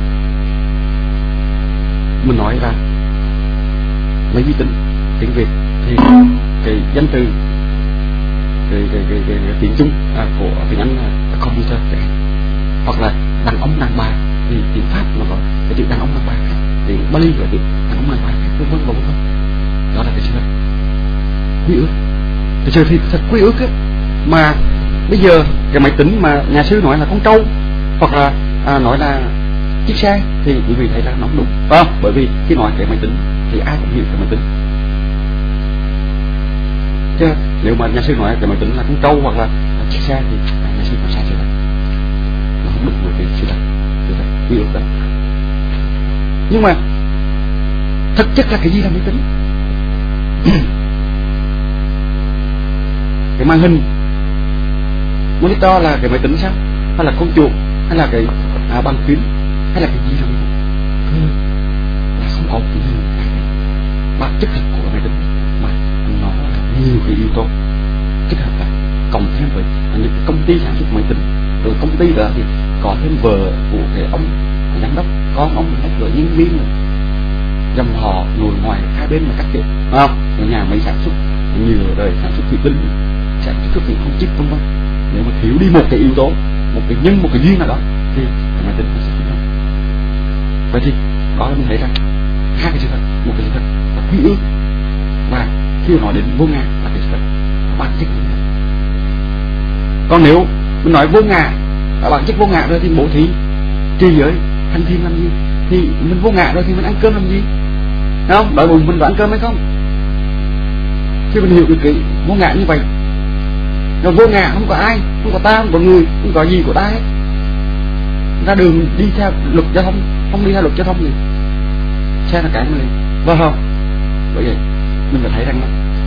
S2: mình nói là máy vi tính tiếng Việt thì cái danh từ cái cái cái, cái, cái tiếng Trung à, của tiếng Anh là computer, hoặc là đàn ông đàn bà thì tiếng Pháp nó có cái chữ đàn ông đàn bà khác, tiếng Bali là tiếng đàn ông đàn bà khác, vân vân vân vân. Đó là cái sự thật quy ước. Cái sự thật quy ước ấy, mà bây giờ cái máy tính mà nhà sư nói là con trâu hoặc là à, nói là chiếc xe thì quý vị thấy là nó không đúng, phải không? Bởi vì khi nói cái máy tính thì ai cũng hiểu cái máy tính. Chứ nếu mà nhà sư nói cái máy tính là con trâu hoặc là chiếc xe thì nhà sư nói sai sự thật, nó không đúng với cái sự thật, sự thật quy ước đó. Nhưng mà thực chất là cái gì là máy tính? Cái màn hình monitor là cái máy tính sao? Hay là con chuột? Hay là cái à, bàn phím? Hay là cái gì đó? Thôi là không có cái gì bản chất thật của máy tính, mà nó là nhiều cái yếu tố kết hợp lại, cộng thêm với những cái công ty sản xuất máy tính, rồi công ty đó thì có thêm vợ của cái ông giám đốc, con ông giám đốc, rồi nhân viên, rồi dòng họ ngồi ngoài hai bên mà các kiểu, không? Cái nhà máy sản xuất nhựa, rồi sản xuất thủy tinh, sản xuất thuốc không chip vân vân. Nếu mà thiếu đi một cái yếu tố, một cái nhân, một cái duyên nào đó thì cái máy tính nó sẽ không được. Vậy thì đó là mình thấy rằng hai cái sự thật, một cái sự thật là quy ước, và khi nói đến vô ngã là cái sự thật bản chất. Còn nếu mình nói vô ngã là bản chất vô ngã rồi thì bố thí, trì giới, hành thiền làm gì? Thì mình vô ngã rồi thì mình ăn cơm làm gì? Thấy không? Đói bụng mình có ăn cơm hay không? Khi mình hiểu được cái vô ngã như vậy, rồi vô ngã không có ai, không có ta, không có người, không có gì của ta hết. Ra đường đi theo luật giao thông, không đi theo luật giao thông thì xe là cản mình lên, vâng không? Bởi vậy mình phải thấy rằng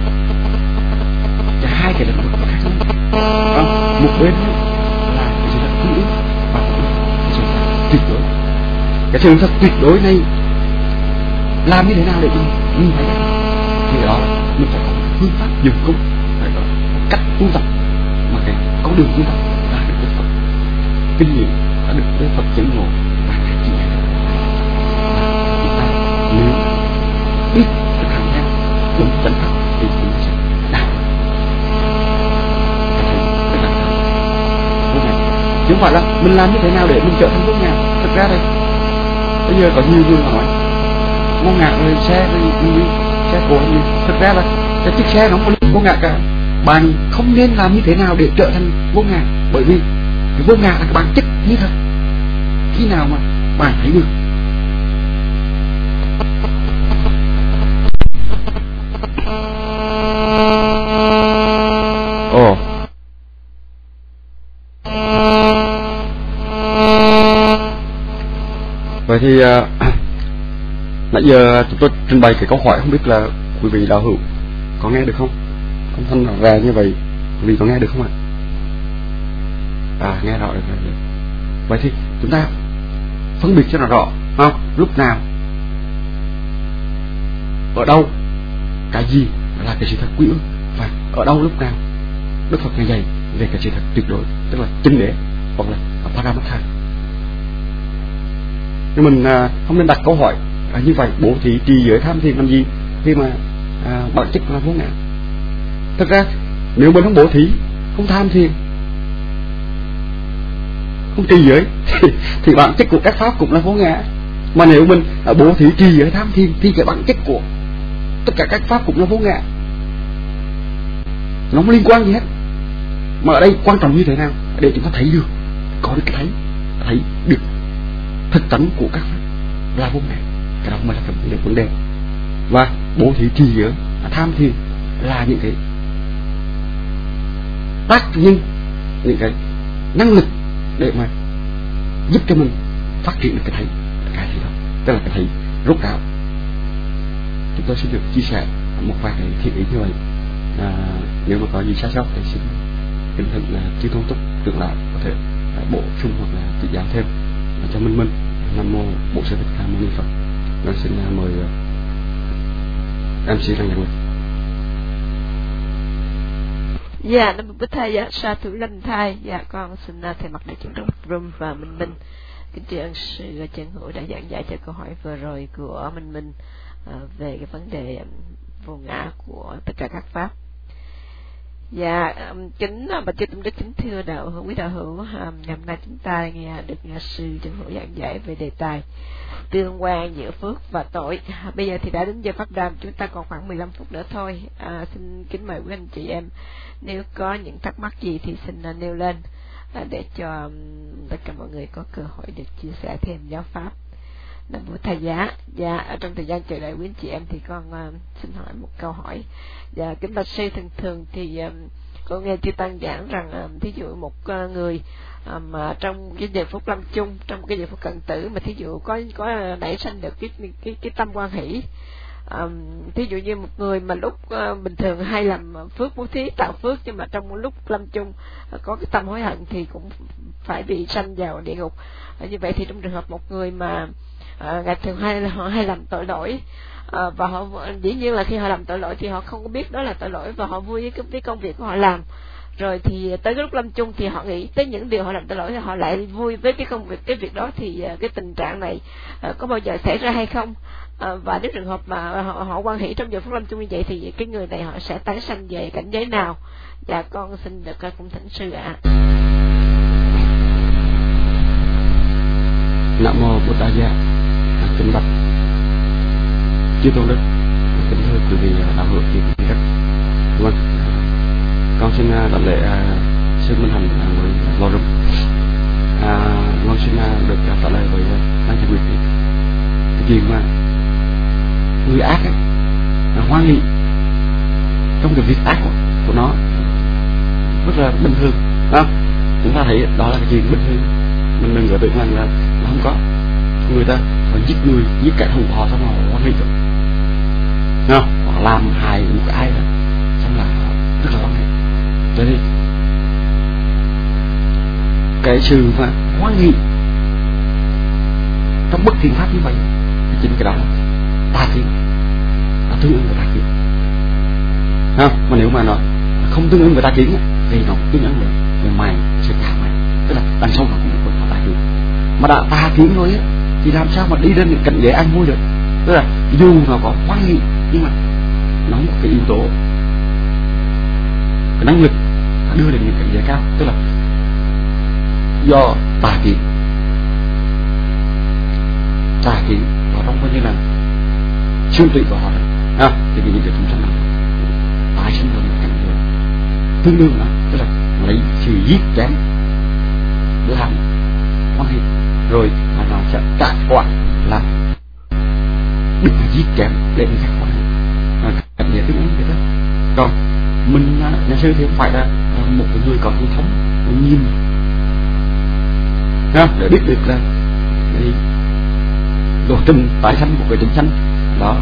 S2: cả hai cái lĩnh vực khác nhau. Không? Một bên là cái sự thật quy ước và một bên cái sự thật tuyệt đối. Cái sự thật tuyệt đối này làm như thế nào để mình nhìn thấy rằng thì đó mình phải có phương pháp dùng công, phải có cách tu tập, mà cái con đường tu tập đã được Đức Phật kinh nghiệm, đã được Đức Phật chứng ngộ và đã chỉ dạy. Chúng ta nếu biết thực hành theo đúng chân thật thì chúng ta sẽ đạt được. Rất là vô ngã. Chứ không phải là mình làm như thế nào để mình trở thành vô ngã. Thực ra đây bây giờ có nhiều người hỏi vô ngã rồi xe rồi gì, xe cổ gì. Thực ra là cái chiếc xe nó không có vô ngã cả. Bạn không nên làm như thế nào để trở thành vô ngã, bởi vì cái vô ngã là cái bản chất như thật. Khi nào mà bạn thấy được ồ vậy thì uh, nãy giờ chúng tôi trình bày cái câu hỏi, không biết là quý vị đạo hữu có nghe được không? Âm thanh rõ ràng như vậy, quý vị có nghe được không ạ? À, nghe rõ được rồi. Vậy thì chúng ta phân biệt cho nó rõ, không? Lúc nào, ở đâu, cái gì là cái sự thật quy ước, và ở đâu lúc nào Đức Phật này dạy về cái sự thật tuyệt đối, tức là chân đế hoặc là Paramatha. Nhưng mình à, không nên đặt câu hỏi à, như vậy bố thí trì giới tham thiền làm gì khi mà à, bản chất là vô ngã. Thật ra nếu mình không bố thí, không tham thiền, không trì giới thì, thì bản chất của các pháp cũng là vô ngã. Mà nếu mình à, bố thí trì giới tham thiền thì cái bản chất của tất cả các pháp cũng là vô ngã, nó không liên quan gì hết. Mà ở đây quan trọng như thế nào để chúng ta thấy được, có được cái thấy thấy được thực tánh của các pháp là vô ngã. Cái đó mới là cái vấn đề. và bố thí trì giới, tham thiền là những cái tác nhân, những cái năng lực để mà giúp cho mình phát triển được cái thấy cái thấy đó, tức là cái thấy rốt ráo. Chúng tôi xin được chia sẻ một vài cái thiện ý như vậy. À, nếu mà có gì sai sót thì xin kính thỉnh là chư tôn túc trưởng lão có thể à, bổ sung hoặc là chỉ giáo thêm à, cho Minh Minh. Nam mô Bổn Sư Thích Ca Mâu Ni Phật. Con xin à, mời uh, em xê Lăng Nhật Nguyệt.
S1: Dạ, Nam Mô Bích Thầy, dạ, sa thủ lành thai. Dạ, con xin uh, thay mặt đại chúng trong room và Minh Minh kính tri ân sư Chân Hữu đã giảng giải cho câu hỏi vừa rồi của Minh Minh uh, về cái vấn đề um, vô ngã của tất cả các pháp. Dạ, um, kính uh, bạch chư tôn đức, kính thưa đạo hữu, quý đạo hữu, um, ngày hôm nay chúng ta nghe được nghe sư Chân Hữu giảng giải về đề tài tương quan giữa phước và tội. À, bây giờ thì đã đến giờ pháp đàm, chúng ta còn khoảng mười lăm phút nữa thôi. À, xin kính mời quý anh chị em, nếu có những thắc mắc gì thì xin uh, nêu lên uh, để cho um, tất cả mọi người có cơ hội được chia sẻ thêm giáo pháp. Nam mô Thầy giá. Dạ, ở trong thời gian chờ đợi quý anh chị em thì con uh, xin hỏi một câu hỏi. Dạ, kính bạch sư, thường thường thì um, con nghe chư tăng giảng rằng um, thí dụ một uh, người À, mà trong cái giờ phút lâm chung, trong cái giờ phút cận tử mà thí dụ có có nảy sinh được cái cái cái tâm quan hỷ, à, thí dụ như một người mà lúc uh, bình thường hay làm phước bố thí tạo phước, nhưng mà trong một lúc lâm chung uh, có cái tâm hối hận thì cũng phải bị sanh vào địa ngục. À, như vậy thì trong trường hợp một người mà uh, ngày thường hay họ hay làm tội lỗi, à, và họ dĩ nhiên là khi họ làm tội lỗi thì họ không có biết đó là tội lỗi và họ vui với cái, cái công việc của họ làm. Rồi thì tới cái lúc lâm chung thì họ nghĩ tới những điều họ làm tội lỗi, thì họ lại vui với cái công việc cái việc đó, thì cái tình trạng này uh, có bao giờ xảy ra hay không? Uh, và nếu trường hợp mà họ, họ quan hỷ trong giờ phút lâm chung như vậy thì cái người này họ sẽ tái sanh về cảnh giới nào? Dạ, con xin được cung thỉnh sư ạ.
S2: Nam mô Bổn Tát Gia. Kính bạch chư tôn đức, kính thưa quý vị đạo hữu quý vị rất vâng. Con xin đảnh lễ uh, sư Minh Hạnh uh, với Lô Rung. À, con xin uh, được uh, trả lời với uh, Lăng Nhật Nguyệt. Cái chuyện mà người ác ấy, uh, hoan hỷ trong cái việc ác của, của nó rất là bình thường, không? Chúng ta thấy đó là cái chuyện bình thường. Mình đừng có tưởng rằng là nó không có. Người ta họ giết người, giết kẻ thù họ xong họ hoan hỷ rồi, không? Họ làm hại một ai đó xong là rất là hoan hỷ. Cho nên cái sự mà hoan hỷ trong bất thiện pháp như vậy thì chính cái đó là tà kiến, nó tương ứng với tà kiến, không? Mà nếu mà nó không tương ứng với tà kiến thì nó tương ứng với, với mày sẽ cả mày, tức là đằng sau nó cũng có tà kiến. Mà đã tà kiến rồi á thì làm sao mà đi đến những cảnh giới an vui được? Tức là dù nó có hoan hỷ nhưng mà nó có cái yếu tố, cái năng lực đưa đến những cảnh giới cao, tức là do tà kiến, tà kiến vào trong coi như là xương tủy của họ đấy, à, thì những cái chúng sanh này tái sinh vào những cảnh giới tương đương đó, tức là lấy sự giết chém làm quan hệ, rồi mà nó sẽ trả quả là đừng giết chém để người khác quan hệ, cảnh giới tương ứng vậy đó. Còn mình nhà sư thì không phải là một người có hệ thống nhìn để biết được là cái lộ trình tái sanh một cái chúng sanh đó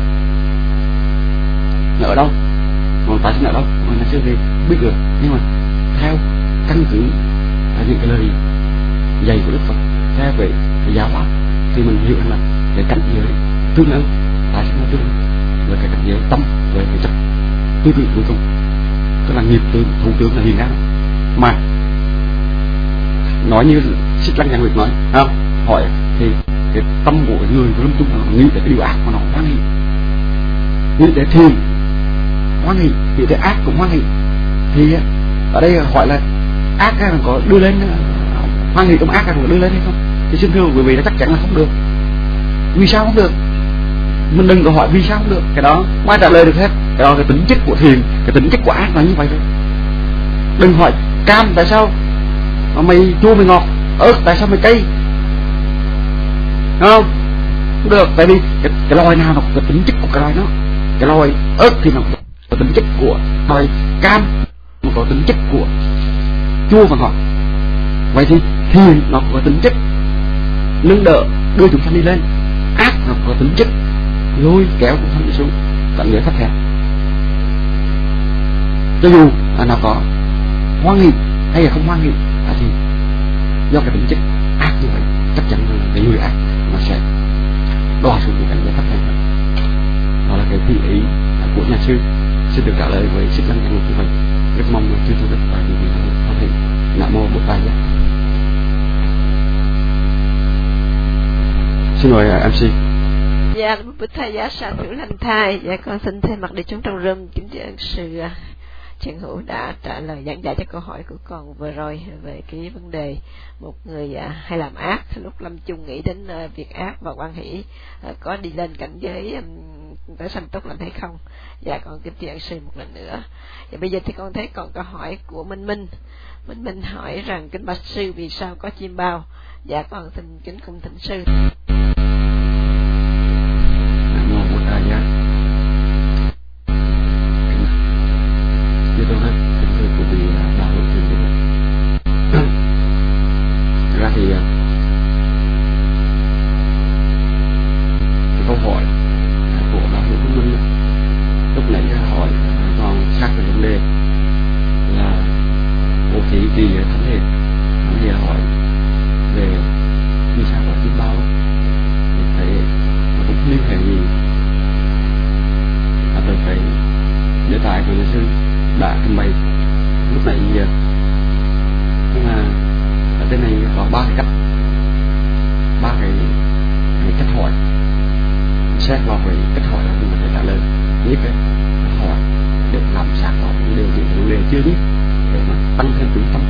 S2: ở đâu, còn tái sanh ở đâu mà nhà sư thì biết được. Nhưng mà theo căn cứ là những cái lời dạy của Đức Phật, theo về cái giáo pháp thì mình hiểu là cái cảnh giới tương ứng tái sanh tương ứng với cái cảnh giới tâm, về cái chất tư vị cuối cùng, tức là nghiệp tướng, thủ tướng là hiện ra. Mà nói như Xích Lăng Nhật Nguyệt nói, không? Hỏi thì cái tâm của người của lâm chung nó nghĩ tới cái điều ác mà nó hoan hỷ, nghĩ tới thiền hoan hỷ, nghĩ tới ác cũng hoan hỷ. Thì ở đây hỏi là ác là có đưa lên, hoan hỷ trong ác là có đưa lên hay không? Thì xin thưa quý vị là chắc chắn là không được. Vì sao không được? Mình đừng có hỏi vì sao không được, cái đó không ai trả lời được hết. Cái đó cái tính chất của thiền, cái tính chất của ác là như vậy thôi. Đừng hỏi cam tại sao mà mày chua mày ngọt, ớt tại sao mày cay, không? Không được, tại vì cái, cái loài nào nó có cái tính chất của cái loài nó, cái loài ớt thì nó có tính chất của loài cam, nó có tính chất của chua và ngọt. Vậy thì thiện nó có tính chất nâng đỡ đưa chúng ta đi lên, ác nó có tính chất lôi kéo chúng ta đi xuống tận nghĩa thấp hèn. Cho dù là nó có hoan nghỉ hay là không hoan nghỉ à, thì do cái tính chất ác như vậy chắc chắn là cái người ác nó sẽ đọa xuống cái cảnh giới thấp hèn. Đó là cái vị ý của nhà sư. Xin được trả lời với sức lắng nghe như vậy. Rất mong là chư tôn đức và quý vị hoan hỷ. Nam mô Bổn Tài Giác. Xin mời em xê.
S1: Dạ, Bổn Thầy Giá Sa Thử Lành Thai. Dạ, con xin thay mặt để chúng trong room kính chào sư Trần Hữu đã trả lời giảng giải cho câu hỏi của con vừa rồi về cái vấn đề một người à, hay làm ác lúc lâm chung nghĩ đến uh, việc ác và quan hỷ uh, có đi lên cảnh giới um, tới sanh tốt lành hay không. Dạ, con kính chào sư một lần nữa. Và bây giờ thì con thấy còn câu hỏi của Minh Minh. Minh Minh hỏi rằng kính bạch sư vì sao có chim bao. Dạ, con xin kính cung thỉnh sư.
S2: Nam mô Bổn Tài Giác. Như tôi nói, kính thưa quý vị đạo hữu thượng đế. Thực ra thì cái câu hỏi của đạo hữu Minh Minh lúc nãy hỏi còn sát về vấn đề là bố thí vì thánh hiền. Bây giờ hỏi về vì sao có chim bao thì thấy nó cũng liên hệ gì à, từ cái đề tài của nhà sư đã trình bày lúc nãy giờ. Nhưng mà ở trên này có ba cái cách, ba cái, cái cách hỏi. Xét vào về cách hỏi là mình có thể trả lời. Nhất đấy, hỏi để làm sáng tỏ những điều những vấn đề chưa biết, để mà tăng thêm vững tâm,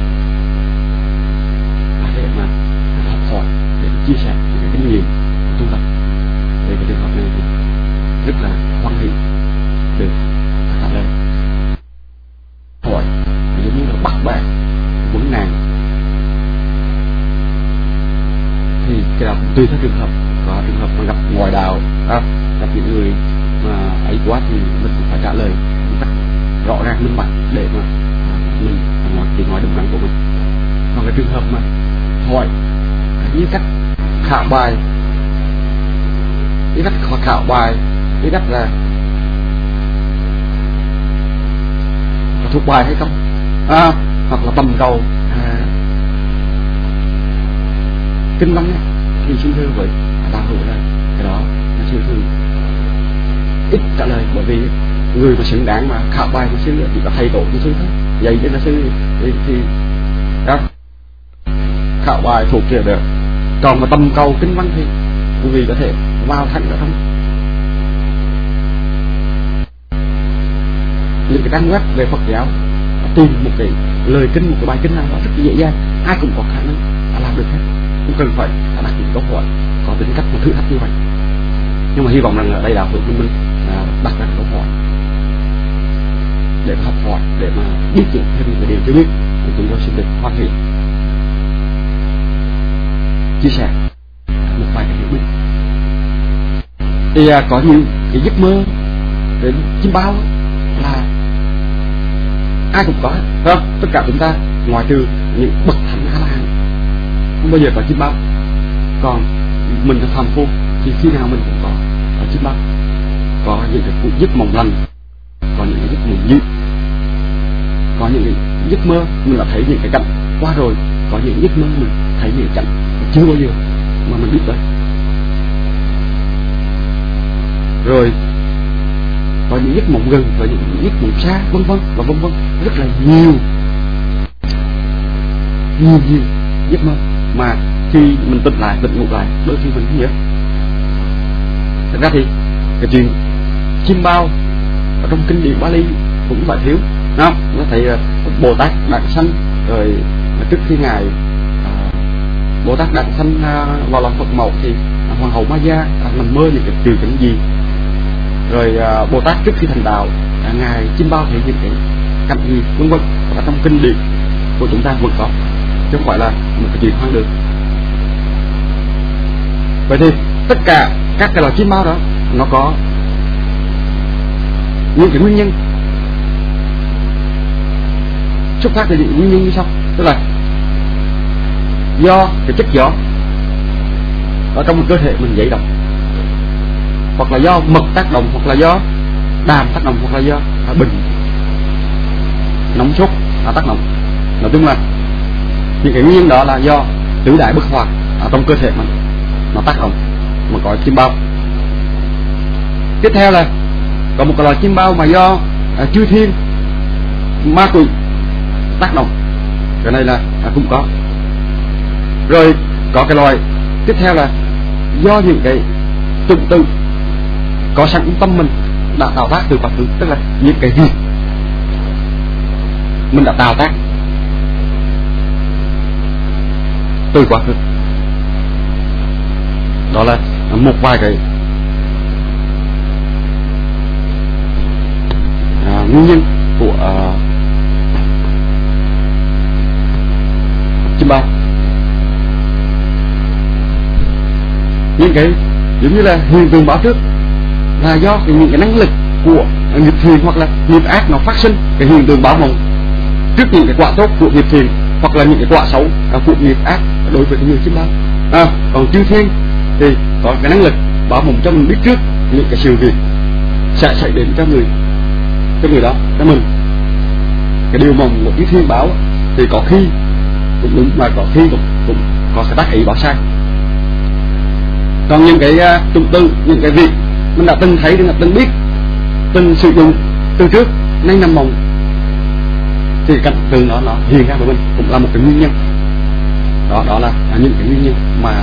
S2: và để mà học hỏi, để chia sẻ những cái kinh nghiệm của tu tập. Về cái trường hợp này thì rất là hoan hỷ được trả lời. Hỏi giống như là bắt bẻ vấn nạn thì cái đó cũng tùy theo trường hợp. Có trường hợp mà gặp ngoại đạo, à, gặp những người mà ấy quá thì mình cũng phải trả lời một cách rõ ràng minh bạch để mà mình nói tiếng nói đúng đắn của mình. Còn cái trường hợp mà hỏi như cách khảo bài, như cách khảo bài, như cách là thuộc bài hay không, à, hoặc là tầm cầu à, kinh văn thì xin thưa với đạo hữu là cái đó là sư thường ít trả lời, bởi vì người mà xứng đáng mà khảo bài của sư chỉ có thầy tổ của sư thôi. Vậy nên là sư thì, thì đó, khảo bài thuộc kia được. Còn mà tầm cầu kinh văn thì quý vị có thể vào thẳng ở trong những cái trang web về Phật giáo, tìm một cái lời kinh, một cái bài kinh nào đó rất dễ dàng, ai cũng có khả năng làm được hết, không cần phải đặt những câu hỏi có tính cách mà thử thách như vậy. Nhưng mà hy vọng rằng ở đây đạo hữu của mình à, đặt ra câu hỏi để học hỏi, để mà biết được thêm những điều chưa biết, thì chúng tôi xin được hoan hỷ chia sẻ một vài cái hiểu biết. Thì à, có những cái giấc mơ đến chim bao là ai cũng có, phải không? Tất cả chúng ta ngoại trừ những bậc thánh A La Hán không bao giờ có chim bao. Còn mình là phàm phu thì khi nào mình cũng có có chim bao. Có những cái giấc mộng lành, có những cái giấc mộng dữ, có những cái giấc mơ mình đã thấy những cái cảnh qua rồi, có những giấc mơ mình thấy những cảnh chưa bao giờ mà mình biết tới. Rồi có những giấc mộng gần, có những giấc mộng xa, vân vân và vân vân, rất là nhiều nhiều nhiều giấc mơ mà khi mình tỉnh lại, tỉnh ngủ lại, đôi khi mình không nhớ. Thật ra thì cái chuyện chim bao ở trong kinh điển Bali cũng phải thiếu, đúng không? Nó thấy Bồ Tát Đản Sanh rồi trước khi ngài uh, Bồ Tát Đản Sanh uh, vào làm Phật mẫu thì uh, hoàng hậu Maya uh, nằm mơ những cái điều cảnh gì, rồi uh, Bồ Tát trước khi thành đạo uh, ngài chim bao thể hiện cái cảnh gì, vân vân. Ở trong kinh điển của chúng ta vẫn có, chứ không phải là một cái chuyện hoang đường. Vậy thì tất cả các cái loài chim bao đó nó có những cái nguyên nhân xuất phát từ những nguyên nhân như sau, tức là do cái chất gió ở trong cơ thể mình dậy động, hoặc là do mật tác động, hoặc là do đàm tác động, hoặc là do bình nóng sốt tác động. Nói chung là những cái nguyên nhân đó là do tứ đại bất hòa ở trong cơ thể mình nó tác động mà có chim bao. Tiếp theo là có một cái loài chim bao mà do à, chư thiên ma quỷ tác động, cái này là à, cũng có. Rồi có cái loài tiếp theo là do những cái trùng tự có sẵn trong tâm mình đã tạo tác từ quá khứ, tức là những cái việc mình đã tạo tác từ quá khứ. Đó là một vài cái à, nguyên nhân của à, chim bao. Những cái giống như là hiện tượng báo trước là do cái, những cái năng lực của nghiệp thiện hoặc là nghiệp ác nó phát sinh cái hiện tượng báo mộng trước những cái quả tốt của nghiệp thiện hoặc là những cái quả xấu của nghiệp ác đối với người chim bao. À, còn chư thiên thì có cái năng lực báo mộng cho mình biết trước những cái sự việc sẽ xảy đến cho người cho người đó, cho mình. Cái điều mộng của chư thiên báo thì có khi cũng đúng mà có khi cũng, cũng có sẽ tác ý báo sai. Còn những cái uh, trùng tư, những cái việc mình đã từng thấy, đã từng biết, từng sử dụng từ trước nên nằm mộng thì cảnh tượng đó nó hiện ra với mình cũng là một cái nguyên nhân. Đó đó là những cái nguyên nhân mà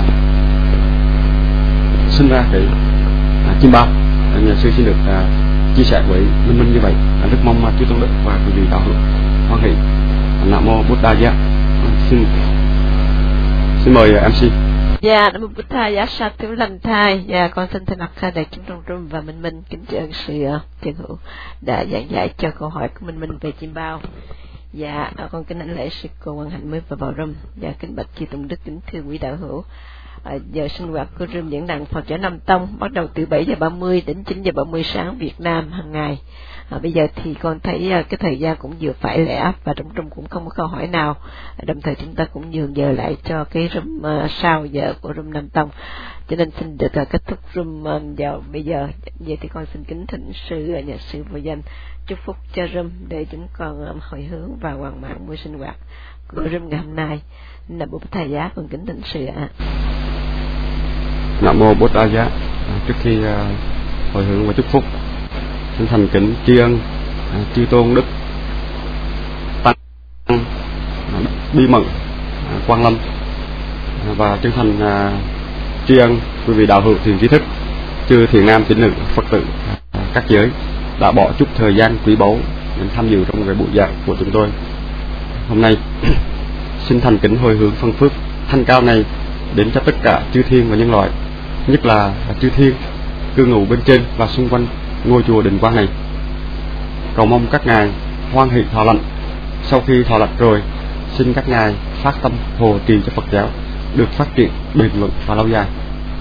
S2: sinh ra cái à, chim bao. Nhà sư xin được à, chia sẻ với Minh Minh như vậy. À, rất mong mà Chư Tôn Đức và quý vị đạo hữu hoan hỷ. Nam mô Bụt Đa Gia. Xin xin mời em xê.
S1: Dạ, Nam mô Bụt Thầy, giá sát thiếu lành thai. Dạ, con xin thay mặt đại chúng trong trung và Minh Minh kính chào ơn sư Trần Hữu đã giảng giải cho câu hỏi của Minh Minh về chim bao. Dạ, con kính đảnh lễ sư cô Quang Hạnh mới vào vào room. Dạ, kính bạch chư tôn đức, kính thưa quý đạo hữu. À, giờ sinh hoạt của room diễn đàn Phật giáo Nam Tông bắt đầu từ bảy giờ ba mươi đến chín giờ ba mươi sáng Việt Nam hàng ngày. À, bây giờ thì con thấy uh, cái thời gian cũng vừa phải lẽ và trong trung cũng không có câu hỏi nào. À, đồng thời chúng ta cũng nhường giờ lại cho cái room uh, sau giờ của room Nam Tông. Cho nên xin được uh, kết thúc room uh, vào bây giờ. Vậy thì con xin kính thỉnh sư uh, nhà sư vô danh chúc phúc cho room để chúng con um, hồi hướng và hoàn mãn buổi sinh hoạt của room ngày hôm nay. Nam mô Bụt Thầy giá, con kính thỉnh sư ạ. À.
S2: Nam mô Bụt Đa Giá. Trước khi uh, hồi hướng và chúc phúc, xin thành kính tri ân uh, chư tôn đức tăng uh, bi mẫn uh, Quang Lâm uh, và chân thành uh, tri ân quý vị đạo hữu thiền trí thức, chư thiền nam tín nữ Phật tử uh, các giới đã bỏ chút thời gian quý báu để tham dự trong cái buổi giảng của chúng tôi hôm nay. Xin thành kính hồi hướng phân phước thanh cao này đến cho tất cả chư thiên và nhân loại, nhất là chư thiên cư ngụ bên trên và xung quanh ngôi chùa Định Quang này. Cầu mong các ngài hoan hỷ thọ lành. Sau khi thọ lành rồi, xin các ngài phát tâm hộ trì cho Phật giáo được phát triển bền vững và lâu dài.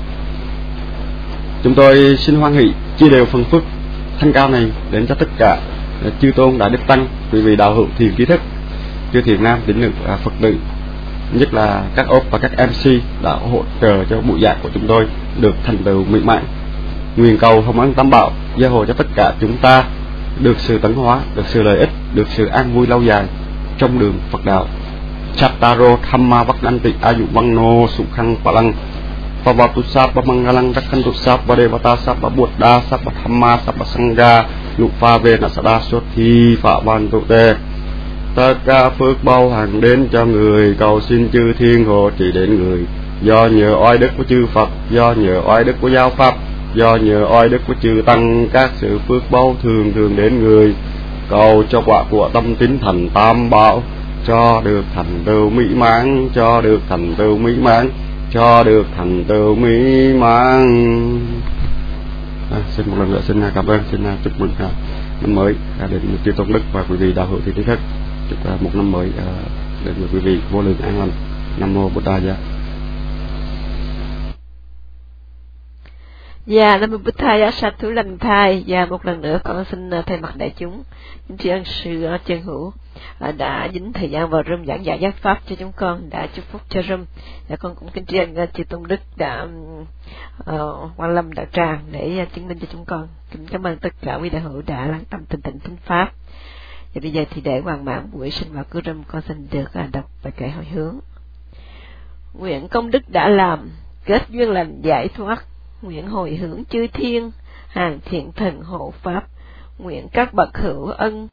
S2: Chúng tôi xin hoan hỷ chia đều phần phước thanh cao này đến cho tất cả chư tôn đại đức tăng, quý vị đạo hữu thiền trí thức, chư thiền nam tín nữ Phật tử, nhất là các ốp và các em xê đã hỗ trợ cho buổi giảng của chúng tôi được thành tựu mỹ mãn. Nguyện cầu Hồng Ân Tam Bảo gia hộ cho tất cả chúng ta được sự tấn hóa, được sự lợi ích, được sự an vui lâu dài trong đường Phật đạo. Chattaro Thamma Vakdanti Ayuvanno Sukhang Palang Pavatu Sabba Mangalang Rakkantu Sabba Devata Sabba Buddha Sabba Thamma Sabba Sangha Lupa Vena Sada Sothi Phạ Ban Tụ Tê. Tất cả phước bao hằng đến cho người, cầu xin chư thiên hộ trì đến người. Do nhờ oai đức của chư Phật, do nhờ oai đức của giáo pháp, do nhờ oai đức của chư tăng, các sự phước bao thường thường đến người. Cầu cho quả của tâm tín thành Tam Bảo cho được thành tựu mỹ mãn, cho được thành tựu mỹ mãn, cho được thành tựu mỹ mãn. À, xin một lần nữa xin cảm ơn, xin chúc mừng năm mới đến chư tôn đức và quý vị đạo hữu thiền trí thức. Chúc một năm mới đến với quý vị vô lượng an lành. Nam mô Bụt Đa Gia.
S1: Dạ, Nam Mô Bích Thầy, Sát Thủ Lành Thai. Và một lần nữa con xin thay mặt đại chúng kính tri ân sư Chân Hữu đã dính thời gian vào room giảng dạy giác pháp cho chúng con, đã chúc phúc cho room. Và con cũng kính tri ân chư Tôn Đức đã uh, Quan Lâm Đạo Tràng để uh, chứng minh cho chúng con. Kính cảm ơn tất cả quý đạo hữu đã lắng tâm tình tịnh thính pháp. Và bây giờ thì để hoàn mãn buổi sinh hoạt của room, con xin được uh, đọc bài kệ hồi hướng. Nguyện công đức đã làm, kết duyên lành giải thoát. Nguyện hồi hướng chư thiên, hàng thiện thần hộ pháp. Nguyện các bậc hữu ân